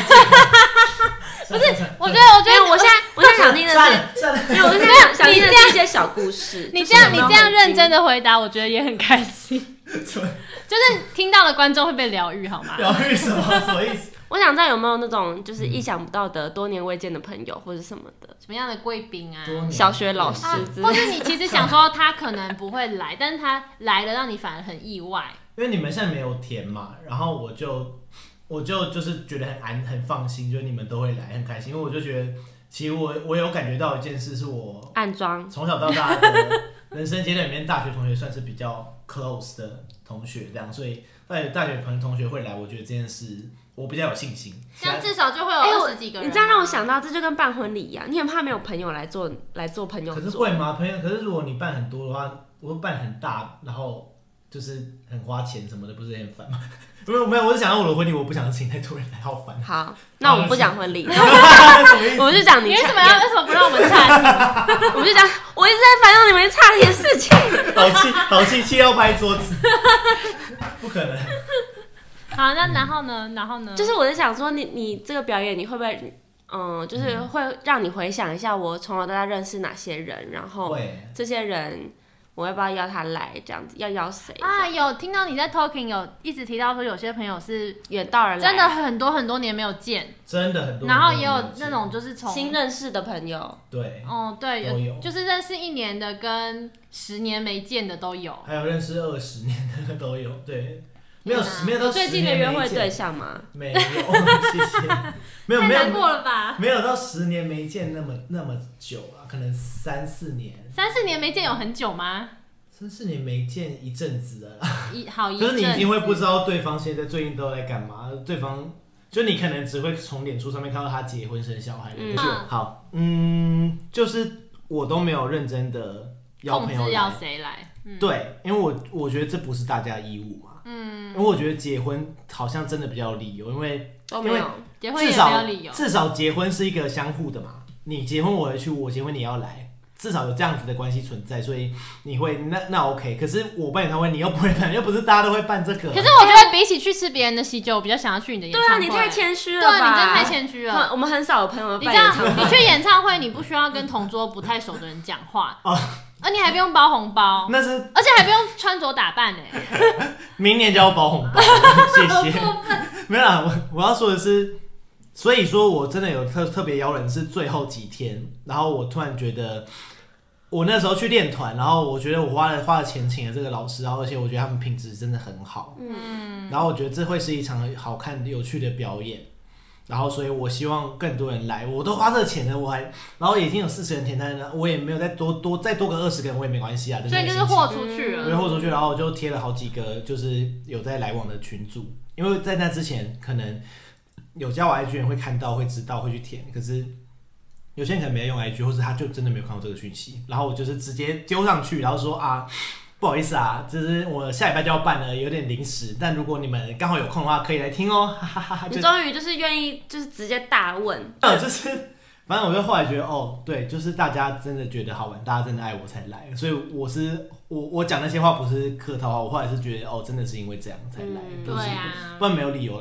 是，我觉得， 我现在想听的是，因为我现在想听的是一些小故事。 你这样认真的回答，我觉得也很开心。就是听到的观众会被疗愈，好吗？ 疗愈什么意思？ 我想知道有没有那种就是意想不到的多年未见的朋友或者什么的， 什么样的贵宾啊， 小学老师之类的， 或是你其实想说他可能不会来，但是他来了让你反而很意外。 因为你们现在没有填嘛，然后我就是觉得很放心，就你们都会来，很开心，因为我就觉得其实我有感觉到一件事，是我暗装从小到大的人生阶段里面，大学同学算是比较 close 的同学，这样，所以大学同学会来，我觉得这件事我比较有信心。 这样至少就会有20几个人。 你这样让我想到，这就跟办婚礼一样，你很怕没有朋友来做朋友。 可是会吗？可是如果你办很多的话，我办很大，然后就是很花钱什么的，不是很烦吗？没有，我是想到我的婚礼，我不想请太多人来，好烦。 好，那我们不讲婚礼，我们就讲你为什么不让我们岔题？ 我们就讲，我一直在烦恼你们岔题的事情。 好气要拍桌子，不可能。 好，那然后呢？ 就是我在想说，你这个表演，你会不会就是会让你回想一下，我从小到大认识哪些人，然后这些人。我要不要邀他来？这样子要邀谁啊？ 有听到你在 talking 有一直提到说有些朋友是远道而来， 真的很多年没有见， 真的很多。 然后也有那种就是从新认识的朋友， 对， 对， 有就是认识1年的跟10年没见的都有， 还有认识20年的都有，对。没有到10年最近的约会对象吗？ 没有，谢谢。没有， 太难过了吧？ 没有到10年没见那么久啊，可能3-4年。 3-4年没见有很久吗 ？3-4年没见一阵子了啦。可是你一定会不知道对方现在最近都在干嘛，对方就你可能只会从脸书上面看到他结婚生小孩。好，就是我都没有认真的邀朋友来。控制要谁来？ 对，因为我觉得这不是大家的义务嘛。因为我觉得结婚好像真的比较有理由，因为结婚也没有理由， 至少结婚是一个相互的嘛。你结婚我会去，我结婚你要来，至少有这样子的关系存在，所以你会那 OK。可是我办演唱会你又不会办，又不是大家都会办这个。 可是我觉得比起去吃别人的喜酒，我比较想要去你的演唱会。 对啊，你太谦虚了吧？ 对，你真的太谦虚了。 我们很少有朋友办演唱会。 你去演唱会，你不需要跟同桌不太熟的人讲话。而你还不用包红包，而且还不用穿着打扮明年就要包红包，谢谢。没有啦，我要说的是，所以说我真的有特别邀人是最后几天，然后我突然觉得，我那时候去练团，然后我觉得我花了钱请了这个老师，然后而且我觉得他们品质真的很好，然后我觉得这会是一场很好看有趣的表演。然后，所以我希望更多人来，我都花这钱了，然后已经有40人填单了，我也没有再多个20个人，我也没关系啊。 所以就是豁出去了， 对，豁出去，然后我就贴了好几个，就是有在来往的群组，因为在那之前可能有加我 IG 人会看到、会知道、会去填，可是有些人可能没用 IG， 或是他就真的没有看到这个讯息，然后我就是直接丢上去，然后说啊。不好意思啊，就是我下礼拜就要办了，有点临时。但如果你们刚好有空的话，可以来听哦。 你终于就是愿意，就是直接大问。 就是反正我就后来觉得，对，就是大家真的觉得好玩，大家真的爱我才来。所以我讲那些话不是客套话，我后来是觉得，真的是因为这样才来。 对啊， 不然没有理由来啊。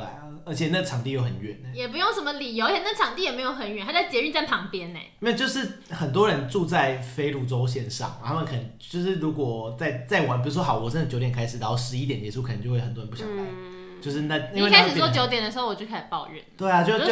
而且那场地又很远， 也不用什么理由，而且那场地也没有很远，它在捷运站旁边呢。 没有，就是很多人住在非泸州线上，他们可能就是如果再晚，比如说好，我真的9点开始，然后11点结束，可能就会很多人不想来。就是那你一开始说9点的时候，我就开始抱怨。 对啊，就说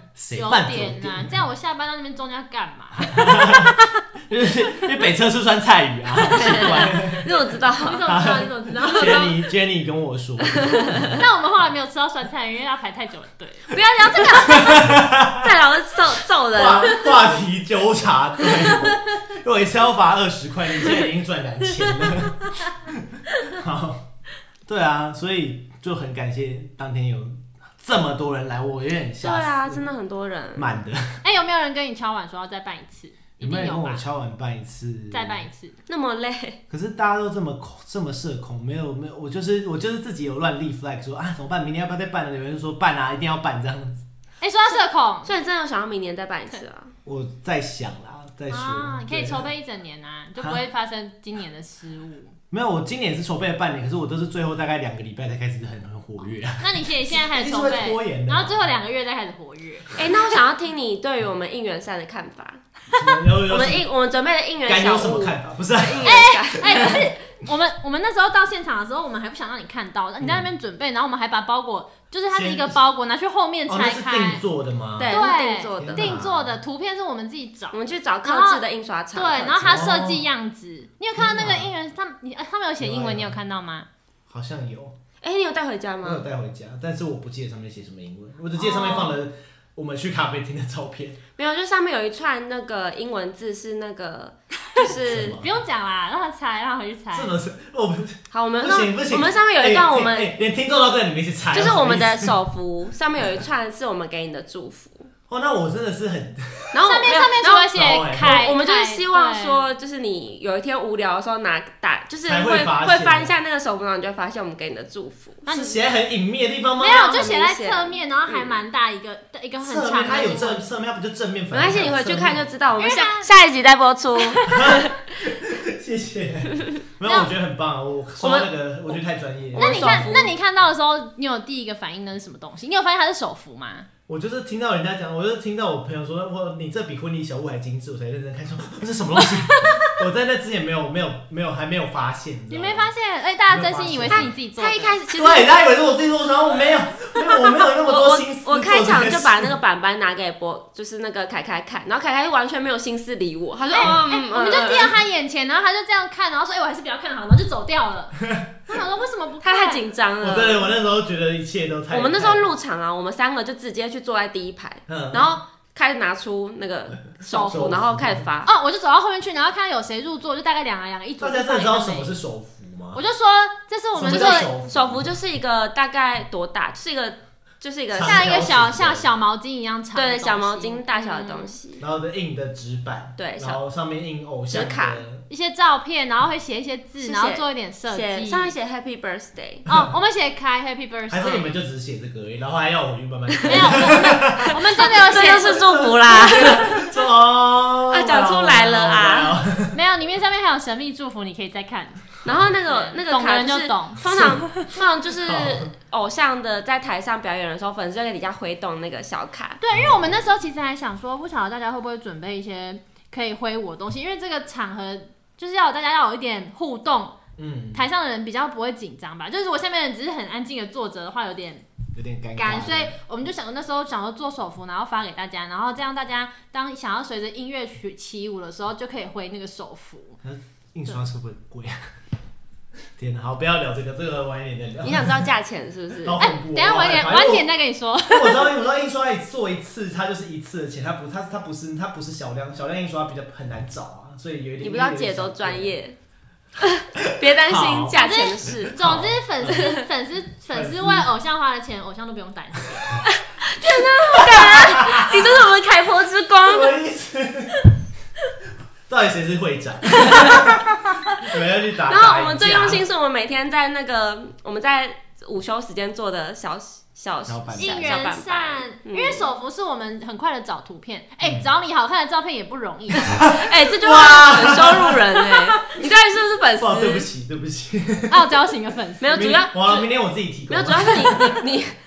9 点啊，这样我下班到那边中间要干嘛？ 就是因为北车是穿菜语啊，奇怪。 你怎么知道？ 你怎么知道 ？Jenny 跟我说。 但我们后来没有吃到酸菜鱼，因为要排太久了。对， 不要聊这个，再聊揍人。 话题纠察队，我一次要罚20块，你现在已经赚2000了。好，对啊，所以就很感谢当天有这么多人来，我有点吓死。 对啊，真的很多人， 满的。 有没有人跟你敲碗说要再办一次？ 有没有人跟我敲碗办一次？ 再办一次， 那么累。 可是大家都这么社恐，没有，我就是自己有乱立 flag 说啊怎么办？明年要不要再办呢？有人说办啊，一定要办这样子。 说到社恐， 所以你真的有想要明年再办一次啊？ 我在想啦，在说。 你可以筹备1整年啊，就不会发生今年的失误。 没有，我今年是筹备了半年，可是我都是最后大概2个礼拜才开始很活跃。 那你现在开始筹备，然后最后2个月再开始活跃。 那我想要听你对于我们应援赛的看法。我们准备的应援小物， 有什么看法？不是， 不是，我们那时候到现场的时候，我们还不想让你看到，你在那边准备，然后我们还把包裹，就是它是一个包裹，拿去后面拆开。 那是定做的吗？ 对， 定做的图片是我们自己找， 我们去找客制的印刷厂。 对，然后它设计样子，你有看到那个应援，他们有写英文，你有看到吗？ 好像有。 你有带回家吗？ 我有带回家，但是我不记得上面写什么英文，我只记得上面放了我们去咖啡厅的照片。 没有，就上面有一串那个英文字是那个，就是不用讲啦，让他猜，让他回去猜。 真的是， 好，我们不行， 我们上面有一段，我们连听众都在里面去猜， 就是我们的手幅上面有一串是我们给你的祝福。 那我真的是很， 然后上面除了写开， 我们就是希望说，就是你有一天无聊的时候就是会翻一下那个手幅，然后你就会发现我们给你的祝福。 是写在很隐秘的地方吗？ 没有，就写在侧面，然后还蛮大一个很长的。 它有侧面，它不就正面？ 没关系，你回去看就知道。我们下一集再播出。 谢谢。没有，我觉得很棒。我说那个，我觉得太专业。 那你看到的时候，你有第一个反应那是什么东西？你有发现它是手幅吗？ 我就是听到人家讲，我就是听到我朋友说，你这比婚礼小物还精致，我才认真看说这是什么东西。我在那之前还没有发现。 你没发现？大家真心以为是你自己做的。 他一开始其实对，大家以为是我自己做的，然后我没有那么多心思。 我开场就把那个板板拿给就是那个凯凯看，然后凯凯完全没有心思理我，他说我们就递到他眼前，然后他就这样看，然后说我还是不要看好，然后就走掉了。他想说为什么不看？ 他太紧张了。 我那时候觉得一切都太…… 我们那时候入场啊，我们3个就直接去坐在第一排，然后开始拿出那个手幅，然后开始发。 我就走到后面去，然后看到有谁入座，就大概2个一组。 大家真的知道什么是手幅吗？ 我就说这是我们做的手幅，就是一个大概多大，就是一个像一个像小毛巾一样长的东西， 对，小毛巾大小的东西， 然后印的纸板， 对， 然后上面印偶像卡。 一些照片，然后会写一些字，然后做一点设计。 上面写 Happy Birthday。 我们写开 Happy Birthday。 还是你们就只是写这个而已，然后还要我去慢慢写。 没有，我们真的有写， 这就是祝福啦。讲出来了啊！ 没有，里面上面还有神秘祝福，你可以再看。 然后那个卡就是懂， 通常就是偶像的在台上表演的时候，粉丝在底下挥动那个小卡。 对，因为我们那时候其实还想说，不晓得大家会不会准备一些可以挥舞的东西，因为这个场合就是大家要有一点互动，台上的人比较不会紧张吧。就是如果下面的人只是很安静的坐着的话，有点尴尬， 所以我们就那时候想说做手幅，然后发给大家，然后这样大家当想要随着音乐曲起舞的时候，就可以挥那个手幅。 印刷是不是很贵啊？天哪，好，不要聊这个，晚一点再聊。 你想知道价钱是不是？ 等一下晚点再跟你说。 我知道印刷做一次，它就是一次的钱，它不是小量印刷很难找啊，所以有一点。 你不知道姐多专业。别担心价钱的事。 总之，粉丝为偶像花的钱，偶像都不用担心。 天哪，好感人！你就是我们开播之光。 什么意思？到底谁是会长？我们要去打。 然后我们最用心是我们每天在我们在午休时间做的小应援扇，因为手幅是我们很快的找图片，找你好看的照片也不容易， 这就很羞辱人你到底是不是粉丝？ 对不起， 傲娇型的粉丝没有主要， 明天我自己提供。 没有主要是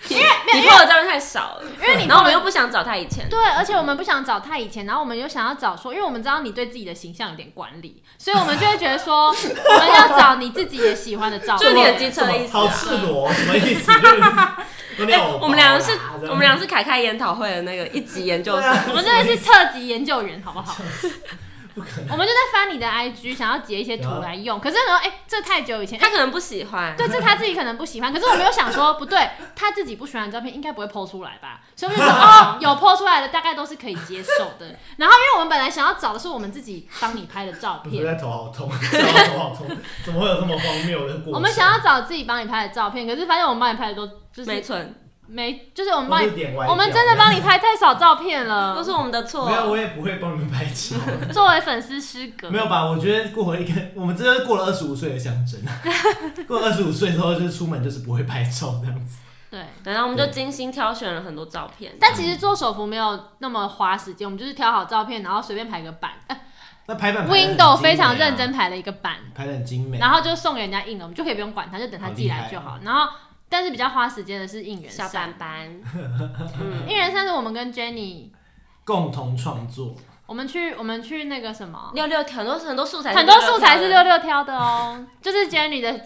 你拍的照片太少了， 因为然后我们又不想找他以前， 对，而且我们不想找太以前，然后我们又想要找说，因为我们知道你对自己的形象有点管理，所以我们就会觉得说，我们要找你自己也喜欢的照片， 就你很机车的意思、啊， 好赤裸，什么意思？ 我们俩是凯凯研讨会的那个一级研究生， 我们真的是特级研究员，好不好？我们就在翻你的 IG， 想要截一些图来用，可是呢，这太久以前， 他可能不喜欢， 对，这他自己可能不喜欢，可是我没有想说，不对，他自己不喜欢的照片应该不会 po 出来吧？所以我就说，有 po 出来的大概都是可以接受的。然后，因为我们本来想要找的是我们自己帮你拍的照片， 我在头好痛，头好痛，怎么会有这么荒谬的过程？ 我们想要找自己帮你拍的照片，可是发现我们帮你拍的都就是没存。 就是我们帮你，我们真的帮你拍太少照片了， 都是我们的错。 没有，我也不会帮你们拍照。 作为粉丝失格， 没有吧？我觉得我们真的过了25岁的象征。过了25岁之后，就是出门就是不会拍照这样子。 对， 然后我们就精心挑选了很多照片。 但其实做手幅没有那么花时间，我们就是挑好照片，然后随便排个版。 那排版 Window 非常认真排了一个版， 排得很精美， 然后就送给人家印了，我们就可以不用管他，就等他寄来就好。然后。但是比较花时间的是应援小班班， 应援扇是我们跟 Jenny 共同创作。 我们去那个什么 66挑很多素材， 很多素材是66挑的哦，就是 Jenny 的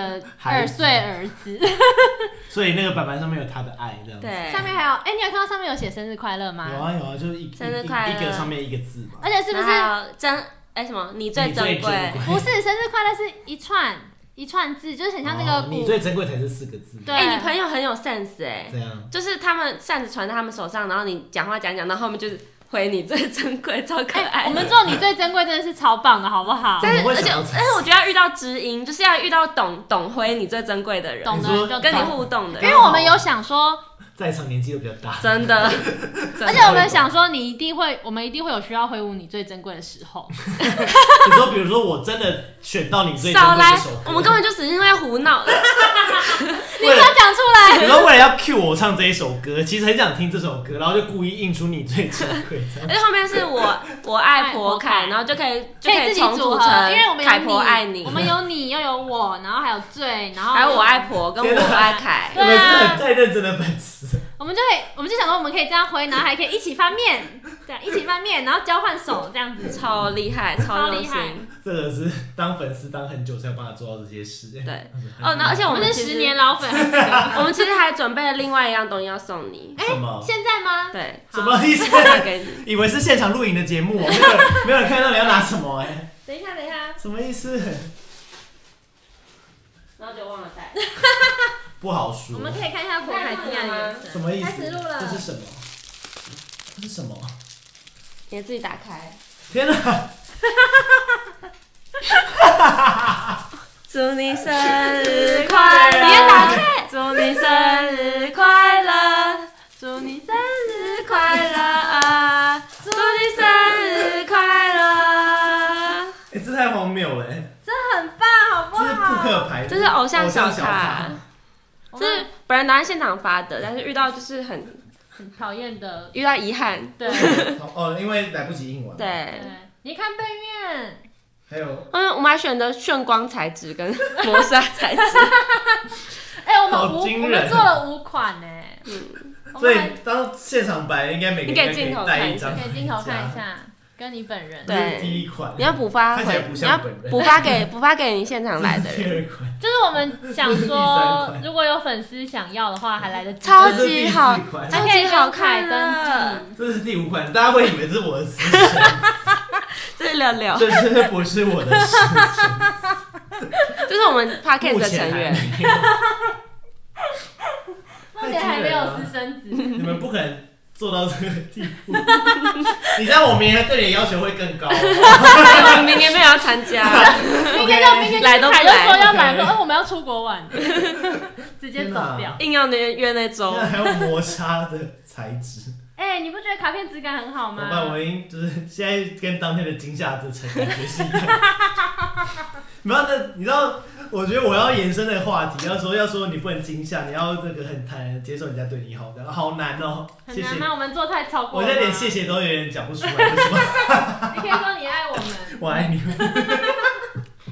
2岁儿子， 所以那个板板上面有他的爱这样子。 对， 上面还有你有看到上面有写生日快乐吗？ 有啊，就是生日快乐一个上面一个字嘛。 而且是不是什么你最珍贵？ 不是，生日快乐是一串字，就是很像那个你最珍贵才是4个字。 对， 你朋友很有 sense 这样， 就是他们扇子传在他们手上，然后你讲话讲，然后后面就是回你最珍贵，超可爱。 我们做你最珍贵真的是超棒的，好不好？ 但是我觉得要遇到知音，就是要遇到懂回你最珍贵的人， 懂的人就跟你互动的人。 因为我们有想说。 在场年纪都比较大， 真的， 而且我们想说，我们一定会有需要挥舞你最珍贵的时候。 你说，比如说我真的选到你最珍贵的首歌， 我们根本就只是因为胡闹的。 你不要讲出来。 你说为了要 cue 我唱这一首歌，其实很想听这首歌，然后就故意印出你最珍贵的。 而且后面是我爱婆凯，然后就可以自己组合，因为我们有凯婆爱你， 我们有你又有我，然后还有醉，然后还有我爱婆跟我爱凯， 你们真的太认真的粉丝。 我们就想说，我们可以这样挥，然后还可以一起翻面，对，一起翻面，然后交换手这样子， 超厉害，超热心。 这个是当粉丝当很久才有办法做到这些事。 对，而且我们是10年老粉， 我们其实还准备了另外一样东西要送你。 什么？ 现在吗？ 对， 什么意思？以为是现场录影的节目，没有人看到你要拿什么等一下， 什么意思？ 然后就忘了带。 不好说。 我们可以看一下婆凯惊讶的眼神。 什么意思？ 开始录了。 这是什么？这是什么？ 你自己打开。 天哪！ 祝你生日快乐！ 你也打开。 祝你生日快乐！祝你生日快乐！祝你生日快乐！ 这太荒谬了这很棒，好不好？ 这是扑克牌， 这是偶像小卡。是本来拿在现场发的，但是遇到就是很讨厌的， 遇到遗憾。 对。 因为来不及印完。 对。 你看背面。 还有。 我们还选的炫光材质跟磨砂材质。 我们做了5款呢。 所以当现场摆，应该每个人可以带一张。 给镜头看一下。跟你本人对第一款， 你要补发给你现场来的人。 就是我们想说，如果有粉丝想要的话，还来得及。 超级好， 超级好看登记。这是第5款，大家会以为这是我的私人。 这是聊聊， 这不是我的事情。 这是我们 Podcast 的成员。 目前还没有私生子。 你们不可能做到这个地步。你知道我明年对你的要求会更高。 我明年没有要参加。 明天来都不来， 就说要来，说我们要出国玩，直接走掉， 硬要约那周。 还有磨砂的材质。 你不觉得卡片质感很好吗？ 怎么办？我已经就是现在跟当天的惊吓这感觉是一样。没有，你知道，我觉得我要延伸那个话题，要说你不能惊吓，你要这个很坦然接受人家对你好，好难哦。 很难吗？我们做太超过了。 我现在连谢谢都有点讲不出来，为什么？ 你可以说你爱我们。 我爱你们。 我真的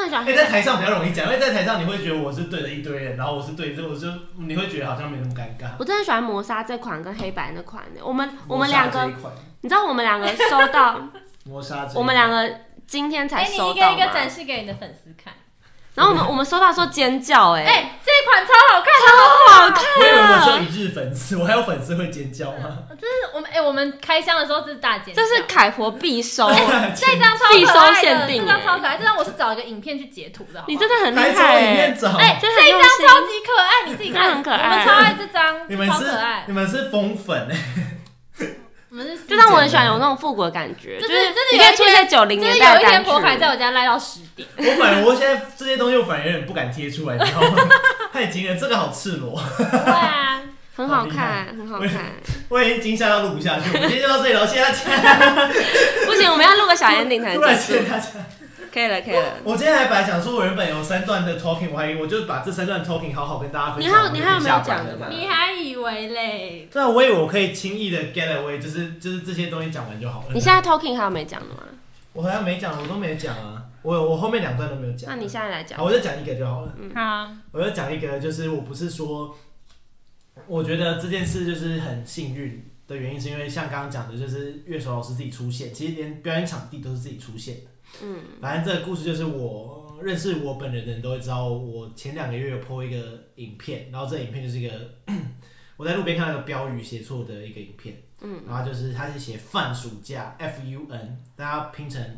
喜欢。 在台上比较容易讲，因为在台上你会觉得我是对着一堆人，然后我是对着你会觉得好像没那么尴尬。 我真的喜欢磨砂这款跟黑白那款的，我们两个，你知道我们两个收到磨砂， 我们两个今天才收到吗？ 你一个一个展示给你的粉丝看。 然后我们收到说尖叫， 这一款超好看，超好看。 我以为我们就一日粉丝，我还有粉丝会尖叫吗？ 就是我们开箱的时候是大尖叫， 这是凯婆必收， 这张超必可爱的， 收限定， 这张超可爱。这张我是找一个影片去截图的， 你真的很厉害， 这一张超级可爱，你自己看， 很可爱， 我们超爱这张， 你们是疯粉就让我很喜欢有那种复古的感觉，就是你可以出一些90年代的单曲。有一天博凯在我家赖到10点， 我现在这些东西我反而有点不敢贴出来，你知道吗？太惊人，这个好赤裸。 对啊， 很好看，很好看。 我已经惊吓到录不下去，我们今天就到这里了，谢谢大家。 不行，我们要录个小ending才能结束。 谢谢大家。 可以了。 我今天还本来想说，我原本有3段的 talking， 我就把这3段 talking 好好跟大家分享。 你还有没有讲的吗？ 你还以为嘞？ 对啊，我以为我可以轻易的 get away， 就是这些东西讲完就好了。 你现在 talking 还有没讲的吗？ 我好像没讲，我都没讲啊。我后面2段都没有讲。 那你现在来讲。 好，我就讲一个就好了。 好， 我就讲一个，就是我不是说，我觉得这件事就是很幸运的原因，是因为像刚刚讲的，就是乐手老师自己出现，其实连表演场地都是自己出现的。反正这个故事就是我认识我本人的人都会知道，我前2个月有 po 一个影片，然后这个影片就是一个我在路边看到一个标语写错的一个影片，然后就是他是写饭暑假 FUN， 大家拼成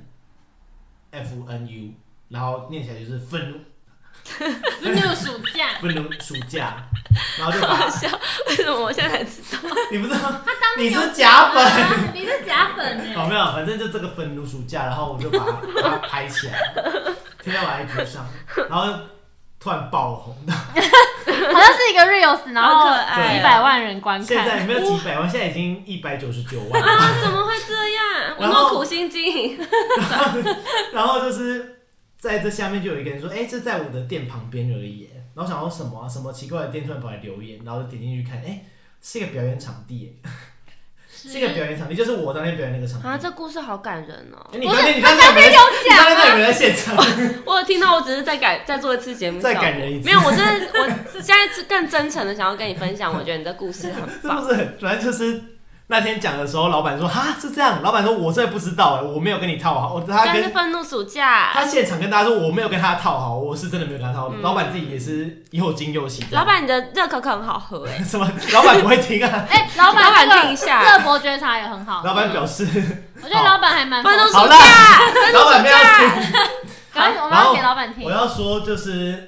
FNU， 然后念起来就是愤怒。 愤怒暑假， 愤怒暑假，然后就把为什么我现在才知道？ 你不知道？你是假粉， 你是假粉哎！ 好没有，反正就这个愤怒暑假，然后我就把它拍起来，贴在我 IG 上，然后突然爆红的， 好像是一个 reels， 然后几百万人观看。 现在没有几百万，现在已经199万啊！怎么会这样？我那么苦心经营， 然后就是在这下面就有一个人说：“这在我的店旁边而已。”然后想到什么什么奇怪的店突然跑来留言，然后就点进去看，是一个表演场地，是一个表演场地，就是我当天表演那个场地。 啊，这故事好感人哦！ 你刚才有没有在现场？ 我有听到，我只是再做一次节目， 再感人一次。 没有，我现在更真诚的想要跟你分享，我觉得你的故事很棒。 是不是？反正就是那天讲的时候，老板说哈是这样，老板说我真的不知道我没有跟你套好， 但是愤怒暑假， 他现场跟大家说我没有跟他套好，我是真的没有跟他套好。老板自己也是又惊又喜。 老板你的热可可很好喝什么？老板不会听啊？ 老板听一下， 热伯爵茶也很好。 老板表示， 我觉得老板还蛮愤怒暑假，老板不要听。 我们要给老板听。 我要说就是。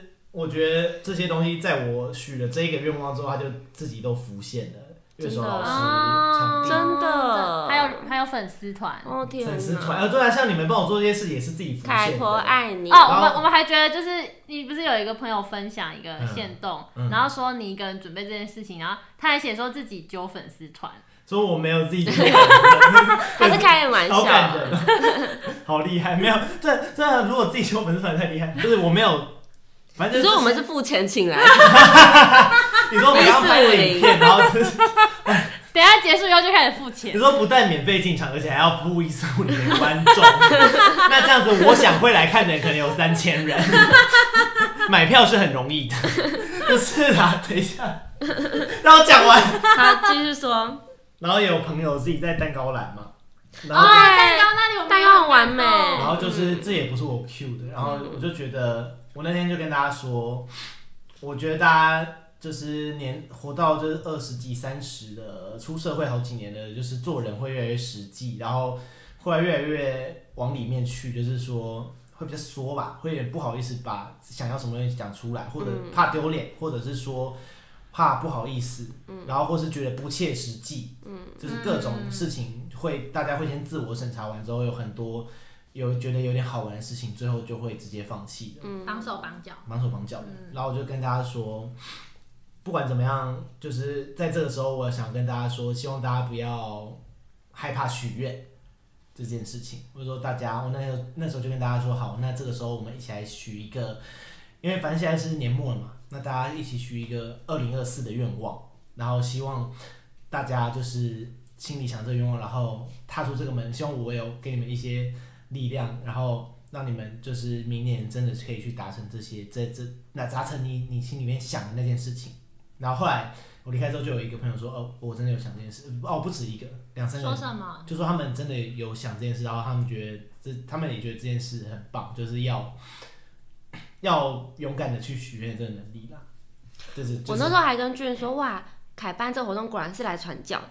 我觉得这些东西在我许了这一个愿望之后，他就自己都浮现了。乐手老师，场地真的， 还有粉丝团， 哦天哪， 粉丝团，对啊，像你们帮我做这些事也是自己浮现的。 凯婆爱你我们还觉得就是你不是有一个朋友分享一个限动，然后说你一个人准备这件事情，然后他还写说自己揪粉丝团， 说我没有自己揪， 他是开玩笑， 好感人，好厉害，没有这如果自己揪粉丝团太厉害，就是我没有。反正你说我们是付钱请来的， 你说我们刚拍的影片，然后就是等一下结束以后就开始付钱。 你说不但免费进场，而且还要服务145里的观众，那这样子，我想会来看的人可能有3000人，买票是很容易的。不是啦，等一下，让我讲完。 好，继续说。 然后也有朋友自己在蛋糕栏嘛。 然后蛋糕那里我蛋糕很完美。 然后就是这也不是我 cue 的，然后我就觉得。我那天就跟大家说，我觉得大家就是活到就是20几30的，出社会好几年的，就是做人会越来越实际，然后会越来越往里面去，就是说会比较缩吧，会有点不好意思把想要什么东西讲出来，或者怕丢脸，或者是说怕不好意思，然后或是觉得不切实际，就是各种事情大家会先自我审查完之后，有很多。觉得有点好玩的事情，最后就会直接放弃了， 绑手绑脚， 然后我就跟大家说，不管怎么样，就是在这个时候，我想跟大家说，希望大家不要害怕许愿这件事情。或者说大家，我那时候就跟大家说，好，那这个时候我们一起来许一个，因为反正现在是年末了嘛，那大家一起许一个2024的愿望，然后希望大家就是心里想这个愿望，然后踏出这个门，希望我有给你们一些力量，然后让你们就是明年真的可以去达成这些，达成你心里面想的那件事情。然后后来我离开之后，就有一个朋友说，哦，我真的有想这件事，哦，不止一个，2、3个人， 说什么？ 就说他们真的有想这件事，然后他们也觉得这件事很棒，就是要勇敢的去许愿这个能力啦。就是我那时候还跟俊说，哇，凯办这活动果然是来传教。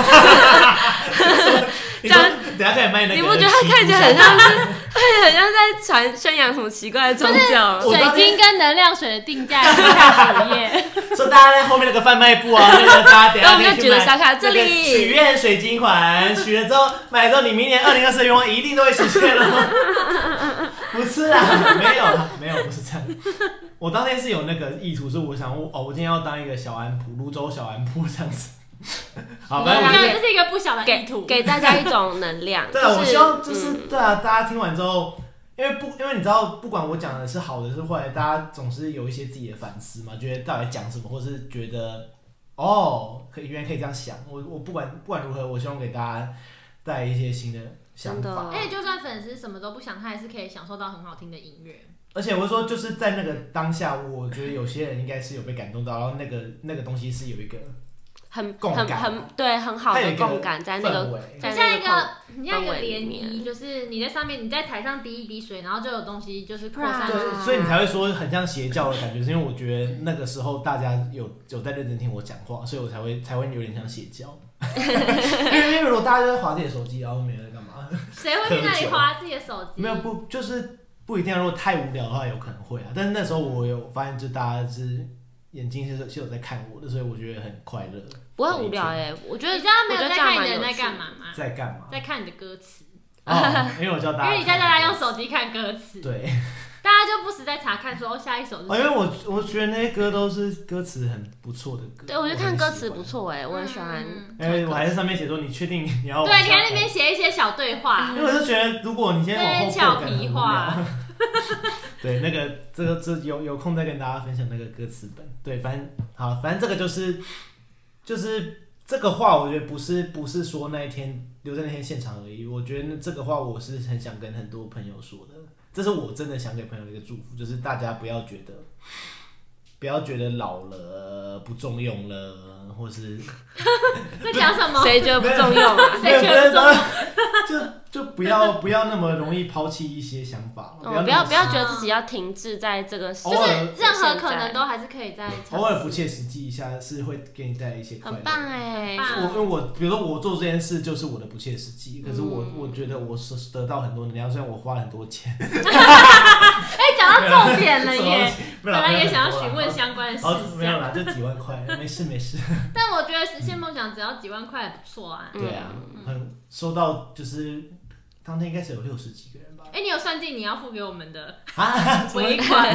你说等下开始卖那个， 你不觉得他看起来很像在宣扬什么奇怪的宗教？ 水晶跟能量水的定价以下主页。 说大家在后面那个贩卖部啊，那个大家等一下我们就举了小卡这里许愿水晶环，许了之后买了之后，你明年2024的愿望一定都会实现了。不是啊，没有，不是这样。我当天是有那个意图，是我想我今天要当一个小安普，泸州小安普这样子。好，反正这是一个不小的意图， 给大家一种能量。 对啊，我希望就是对啊，大家听完之后，因为你知道，不管我讲的是好的是坏的，大家总是有一些自己的反思嘛，觉得到底讲什么，或是觉得原来可以这样想。我不管如何，我希望给大家带来一些新的想法。 而且就算粉丝什么都不想，他还是可以享受到很好听的音乐。 而且我说，就是在那个当下，我觉得有些人应该是有被感动到，然后那个东西是有一个很好的共感在那个很像一个涟漪，就是你在上面，你在台上滴一滴水，然后就有东西就是扩散。 对，所以你才会说很像邪教的感觉，是因为我觉得那个时候大家有在认真听我讲话，所以我才会有点像邪教。因为如果大家都在滑自己的手机，然后没人在干嘛？ 谁会去那里滑自己的手机？ 没有就是不一定，如果太无聊的话，有可能会啊。但是那时候我有发现，就大家是眼睛是有在看我的，所以我觉得很快乐。 不会无聊我觉得你知道没有在看你的人在干嘛吗？ 在干嘛？ 在看你的歌词。 因为我叫大家， 因为你叫大家用手机看歌词。 对。 大家就不时在查看说下一首是什么。 因为我觉得那些歌都是歌词很不错的歌。 对，我觉得看歌词不错我很喜欢。 我还在上面写说，你确定你要？ 对，你在那边写一些小对话。 因为我就觉得，如果你现在往后俏皮话。 对，那个这有空再跟大家分享那个歌词本。对，反正这个就是这个话，我觉得不是说那一天留在那天现场而已。我觉得这个话我是很想跟很多朋友说的，这是我真的想给朋友的一个祝福，就是大家不要觉得老了不重用了，或是在讲什么？ 谁觉得不重用啊？ 谁觉得不重用？ 就不要那么容易抛弃一些想法， 不要觉得自己要停滞在这个， 就是任何可能都还是可以在偶尔不切实际一下，是会给你带来一些快乐。 很棒比如说我做这件事就是我的不切实际，可是我觉得我是得到很多能量，虽然我花了很多钱。 讲到重点了耶！本来也想要询问相关的事情。 没有啦，就几万块，没事。 但我觉得实现梦想只要几万块也不错啊。 对啊，收到就是当天应该是有60几个人吧。 你有算进你要付给我们的尾款？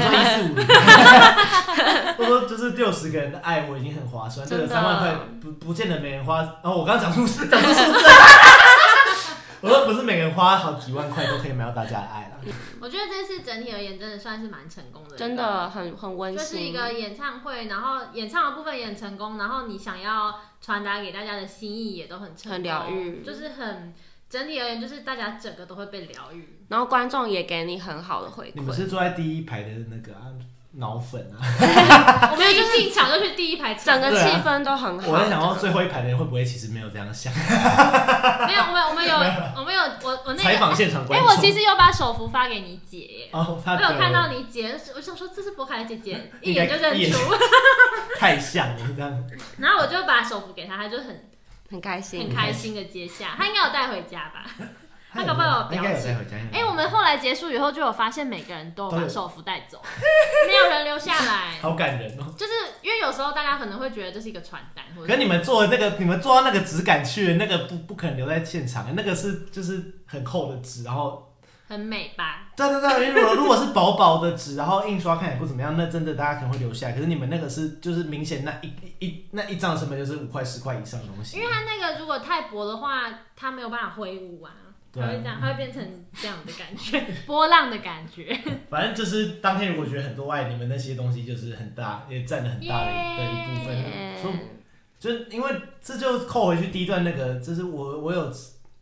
我说就是60个人的爱，我已经很划算。这个3万块不见得没人花。然后我刚刚讲出数字。我说不是每个人花好几万块都可以买到大家的爱啦。 我觉得这次整体而言真的算是蛮成功的， 真的很温馨。 就是一个演唱会，然后演唱的部分也很成功，然后你想要传达给大家的心意也都很成功， 很疗愈， 就是整体而言就是大家整个都会被疗愈， 然后观众也给你很好的回馈。 你们是坐在第一排的那个脑粉啊！ 我们一进场就去第一排， 整个气氛都很好。 我在想到最后一排的人会不会其实没有这样想？ 没有，我们有我那个采访现场观众。 我其实有把手幅发给你姐耶。我有看到你姐，我想说这是柏凯的姐姐，一眼就认出。 太像了这样。 然后我就把手幅给她，她就很开心的接下，她应该有带回家吧？他搞不好有表情。我们后来结束以后就有发现，每个人都把手幅带走，没有人留下来。 好感人哦！ 就是因为有时候大家可能会觉得这是一个传单， 可是你们做到那个质感去的那个不可能留在现场，那个是就是很厚的纸，然后很美吧？ 对，因为如果是薄薄的纸，然后印刷看也不怎么样，那真的大家可能会留下来。可是你们那个是就是明显那一张成本就是5块10块以上的东西。 因为它那个如果太薄的话，它没有办法挥舞啊。它会这样，它会变成这样的感觉，波浪的感觉。 反正就是当天，我觉得很多爱你们那些东西就是很大，也占了很大的一部分。就因为这就扣回去第一段那个，就是我有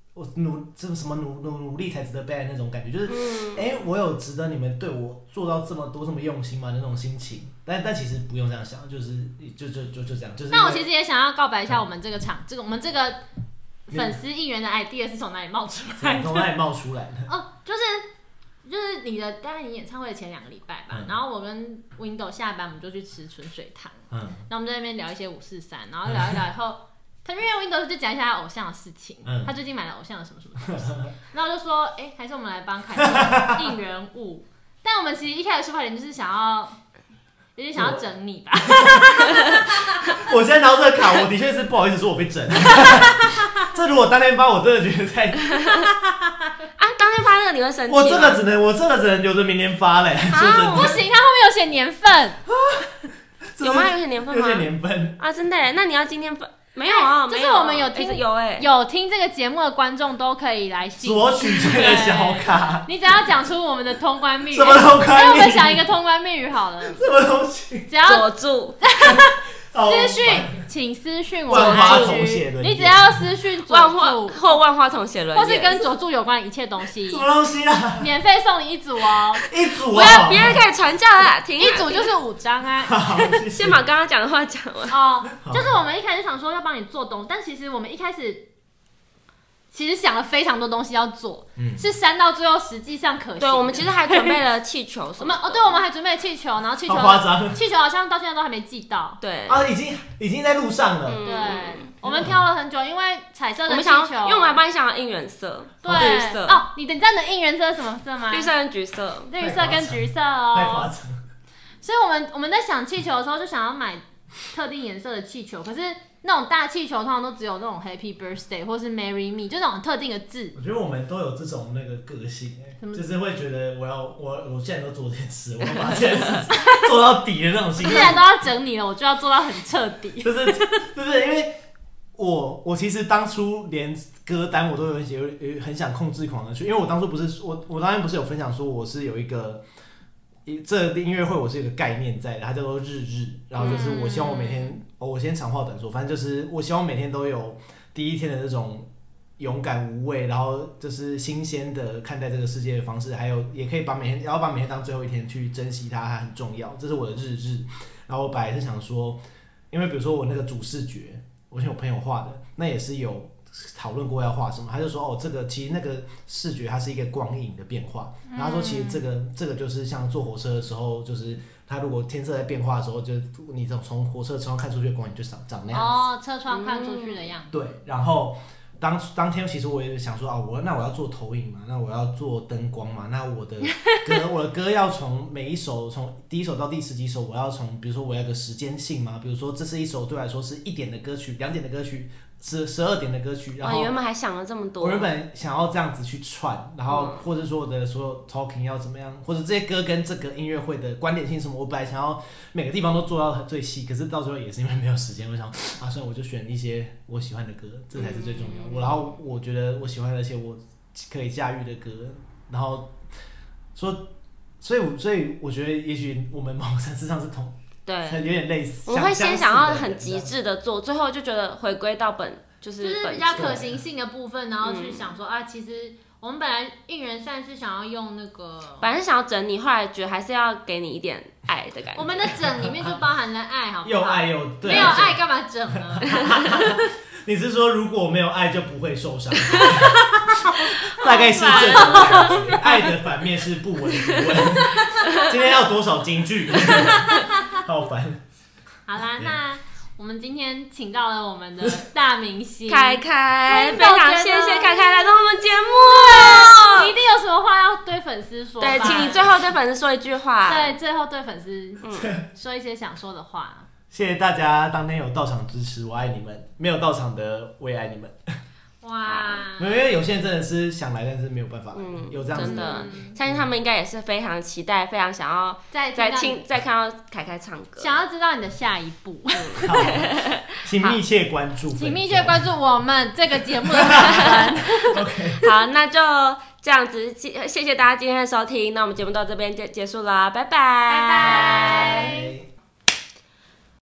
我什么努力才值得被爱那种感觉，就是我有值得你们对我做到这么多这么用心吗？那种心情，但其实不用这样想，就是就这样，就是。 那我其实也想要告白一下我们这个我们这个粉丝应援的 idea 是从哪里冒出来的？ 从哪里冒出来的？ 哦，就是大概你演唱会的前2个礼拜吧，然后我跟 Window 下班我们就去吃纯水汤，然后我们在那边聊一些543，然后聊一聊以后。因为 Windows 就讲一下他偶像的事情，他最近买了偶像的什么什么东西，然后我就说，还是我们来帮凯特应援物。但我们其实一开始出发点就是有点想要整你吧。 我现在拿到这个卡，我的确是不好意思说我被整。这如果当天发，我真的觉得太当天发那个你会生气吗？ 我这个只能留着明年发嘞。 不行，他后面有写年份。 有吗？有写年份吗？ 有写年份啊，真的耶？那你要今天发？没有啊， 就是我们有听有听这个节目的观众都可以来信索取这个小卡。 你只要讲出我们的通关密语。 什么通关密语？ 我们想一个通关密语好了。 什么东西？ 只要锁住。 私讯，请私讯我万花筒写的， 你只要私讯佐助或万花筒写轮， 或是跟佐助有关的一切东西。 什么东西啊？ 免费送你一组哦， 一组不要别人可以传教了，停一组就是5张啊。 先把刚刚讲的话讲完。 哦，就是我们一开始想说要帮你做东西，但其实我们一开始。其实想了非常多东西要做，是删到最后实际上可行。 对，我们其实还准备了气球什么。 对，我们还准备了气球，然后气球好像到现在都还没寄到。 对啊，已经在路上了。 对，我们挑了很久，因为彩色的气球， 因为我们还帮你想了应援色， 对， 绿色。 哦，你知道你的应援色是什么色吗？ 绿色跟橘色， 绿色跟橘色哦。 太夸张。 所以我们在想气球的时候，就想要买特定颜色的气球，可是。那种大气球通常都只有那种 Happy Birthday 或是 Marry Me， 就那种很特定的字。 我觉得我们都有这种那个个性，就是会觉得我既然都做这件事，我要把这件事做到底的那种心态。 既然都要整你了，我就要做到很彻底。 就是因为我其实当初连歌单我都有很想控制狂的去，因为我当初不是我当然不是有分享说我是有一个。这音乐会我是有个概念在的，它叫做日，然后就是我希望我每天，我先长话短说，反正就是我希望每天都有第一天的那种勇敢无畏，然后就是新鲜的看待这个世界的方式，还有也可以把每天当最后一天去珍惜它，它很重要，这是我的日。然后我本来是想说，因为比如说我那个主视觉，我是有朋友画的，那也是有。讨论过要画什么，他就说这个其实那个视觉它是一个光影的变化，然后他说其实这个就是像坐火车的时候，就是它如果天色在变化的时候，就你从火车窗看出去的光影就长那样子。 哦，车窗看出去的样子。 对，然后当天其实我也想说那我要做投影嘛，那我要做灯光嘛，那我的歌要从每一首从第一首到第10几首，我要从比如说我要个时间性嘛，比如说这是一首对我来说是1点的歌曲，2点的歌曲。12点的歌曲，然后你原本还想了这么多。 我原本想要这样子去串，然后或者说我的所有 talking 要怎么样，或者这些歌跟这个音乐会的关联性什么，我本来想要每个地方都做到最细，可是到最后也是因为没有时间，我想所以我就选一些我喜欢的歌，这才是最重要的。然后我觉得我喜欢那些我可以驾驭的歌，然后所以我觉得也许我们某个层次上是对， 有点类似。 我们会先想要很极致的做，最后就觉得回归到就是比较可行性的部分，然后去想说其实我们本来应援扇是想要用那个， 本来是想要整你，后来觉得还是要给你一点爱的感觉。 我们的整里面就包含了爱，好不好？ 又爱又对， 没有爱干嘛整呢？ 你是说如果没有爱就不会受伤？大概是这种感觉。爱的反面是不闻不问。今天要多少金句？好烦。 好啦，那我们今天请到了我们的大明星凯凯，非常谢谢凯凯来到我们节目。 你一定有什么话要对粉丝说吧？ 对，请你最后对粉丝说一句话。 对，最后对粉丝说一些想说的话。 谢谢大家当天有到场支持，我爱你们；没有到场的，我也爱你们。 哇！ 因为有些人真的是想来，但是没有办法来，有这样子真的，相信他们应该也是非常期待，非常想要再看到凯凯唱歌， 想要知道你的下一步。 请密切关注， 请密切关注我们这个节目的粉丝。 OK， 好，那就这样子，谢谢大家今天的收听，那我们节目到这边结束了，拜拜， 拜拜。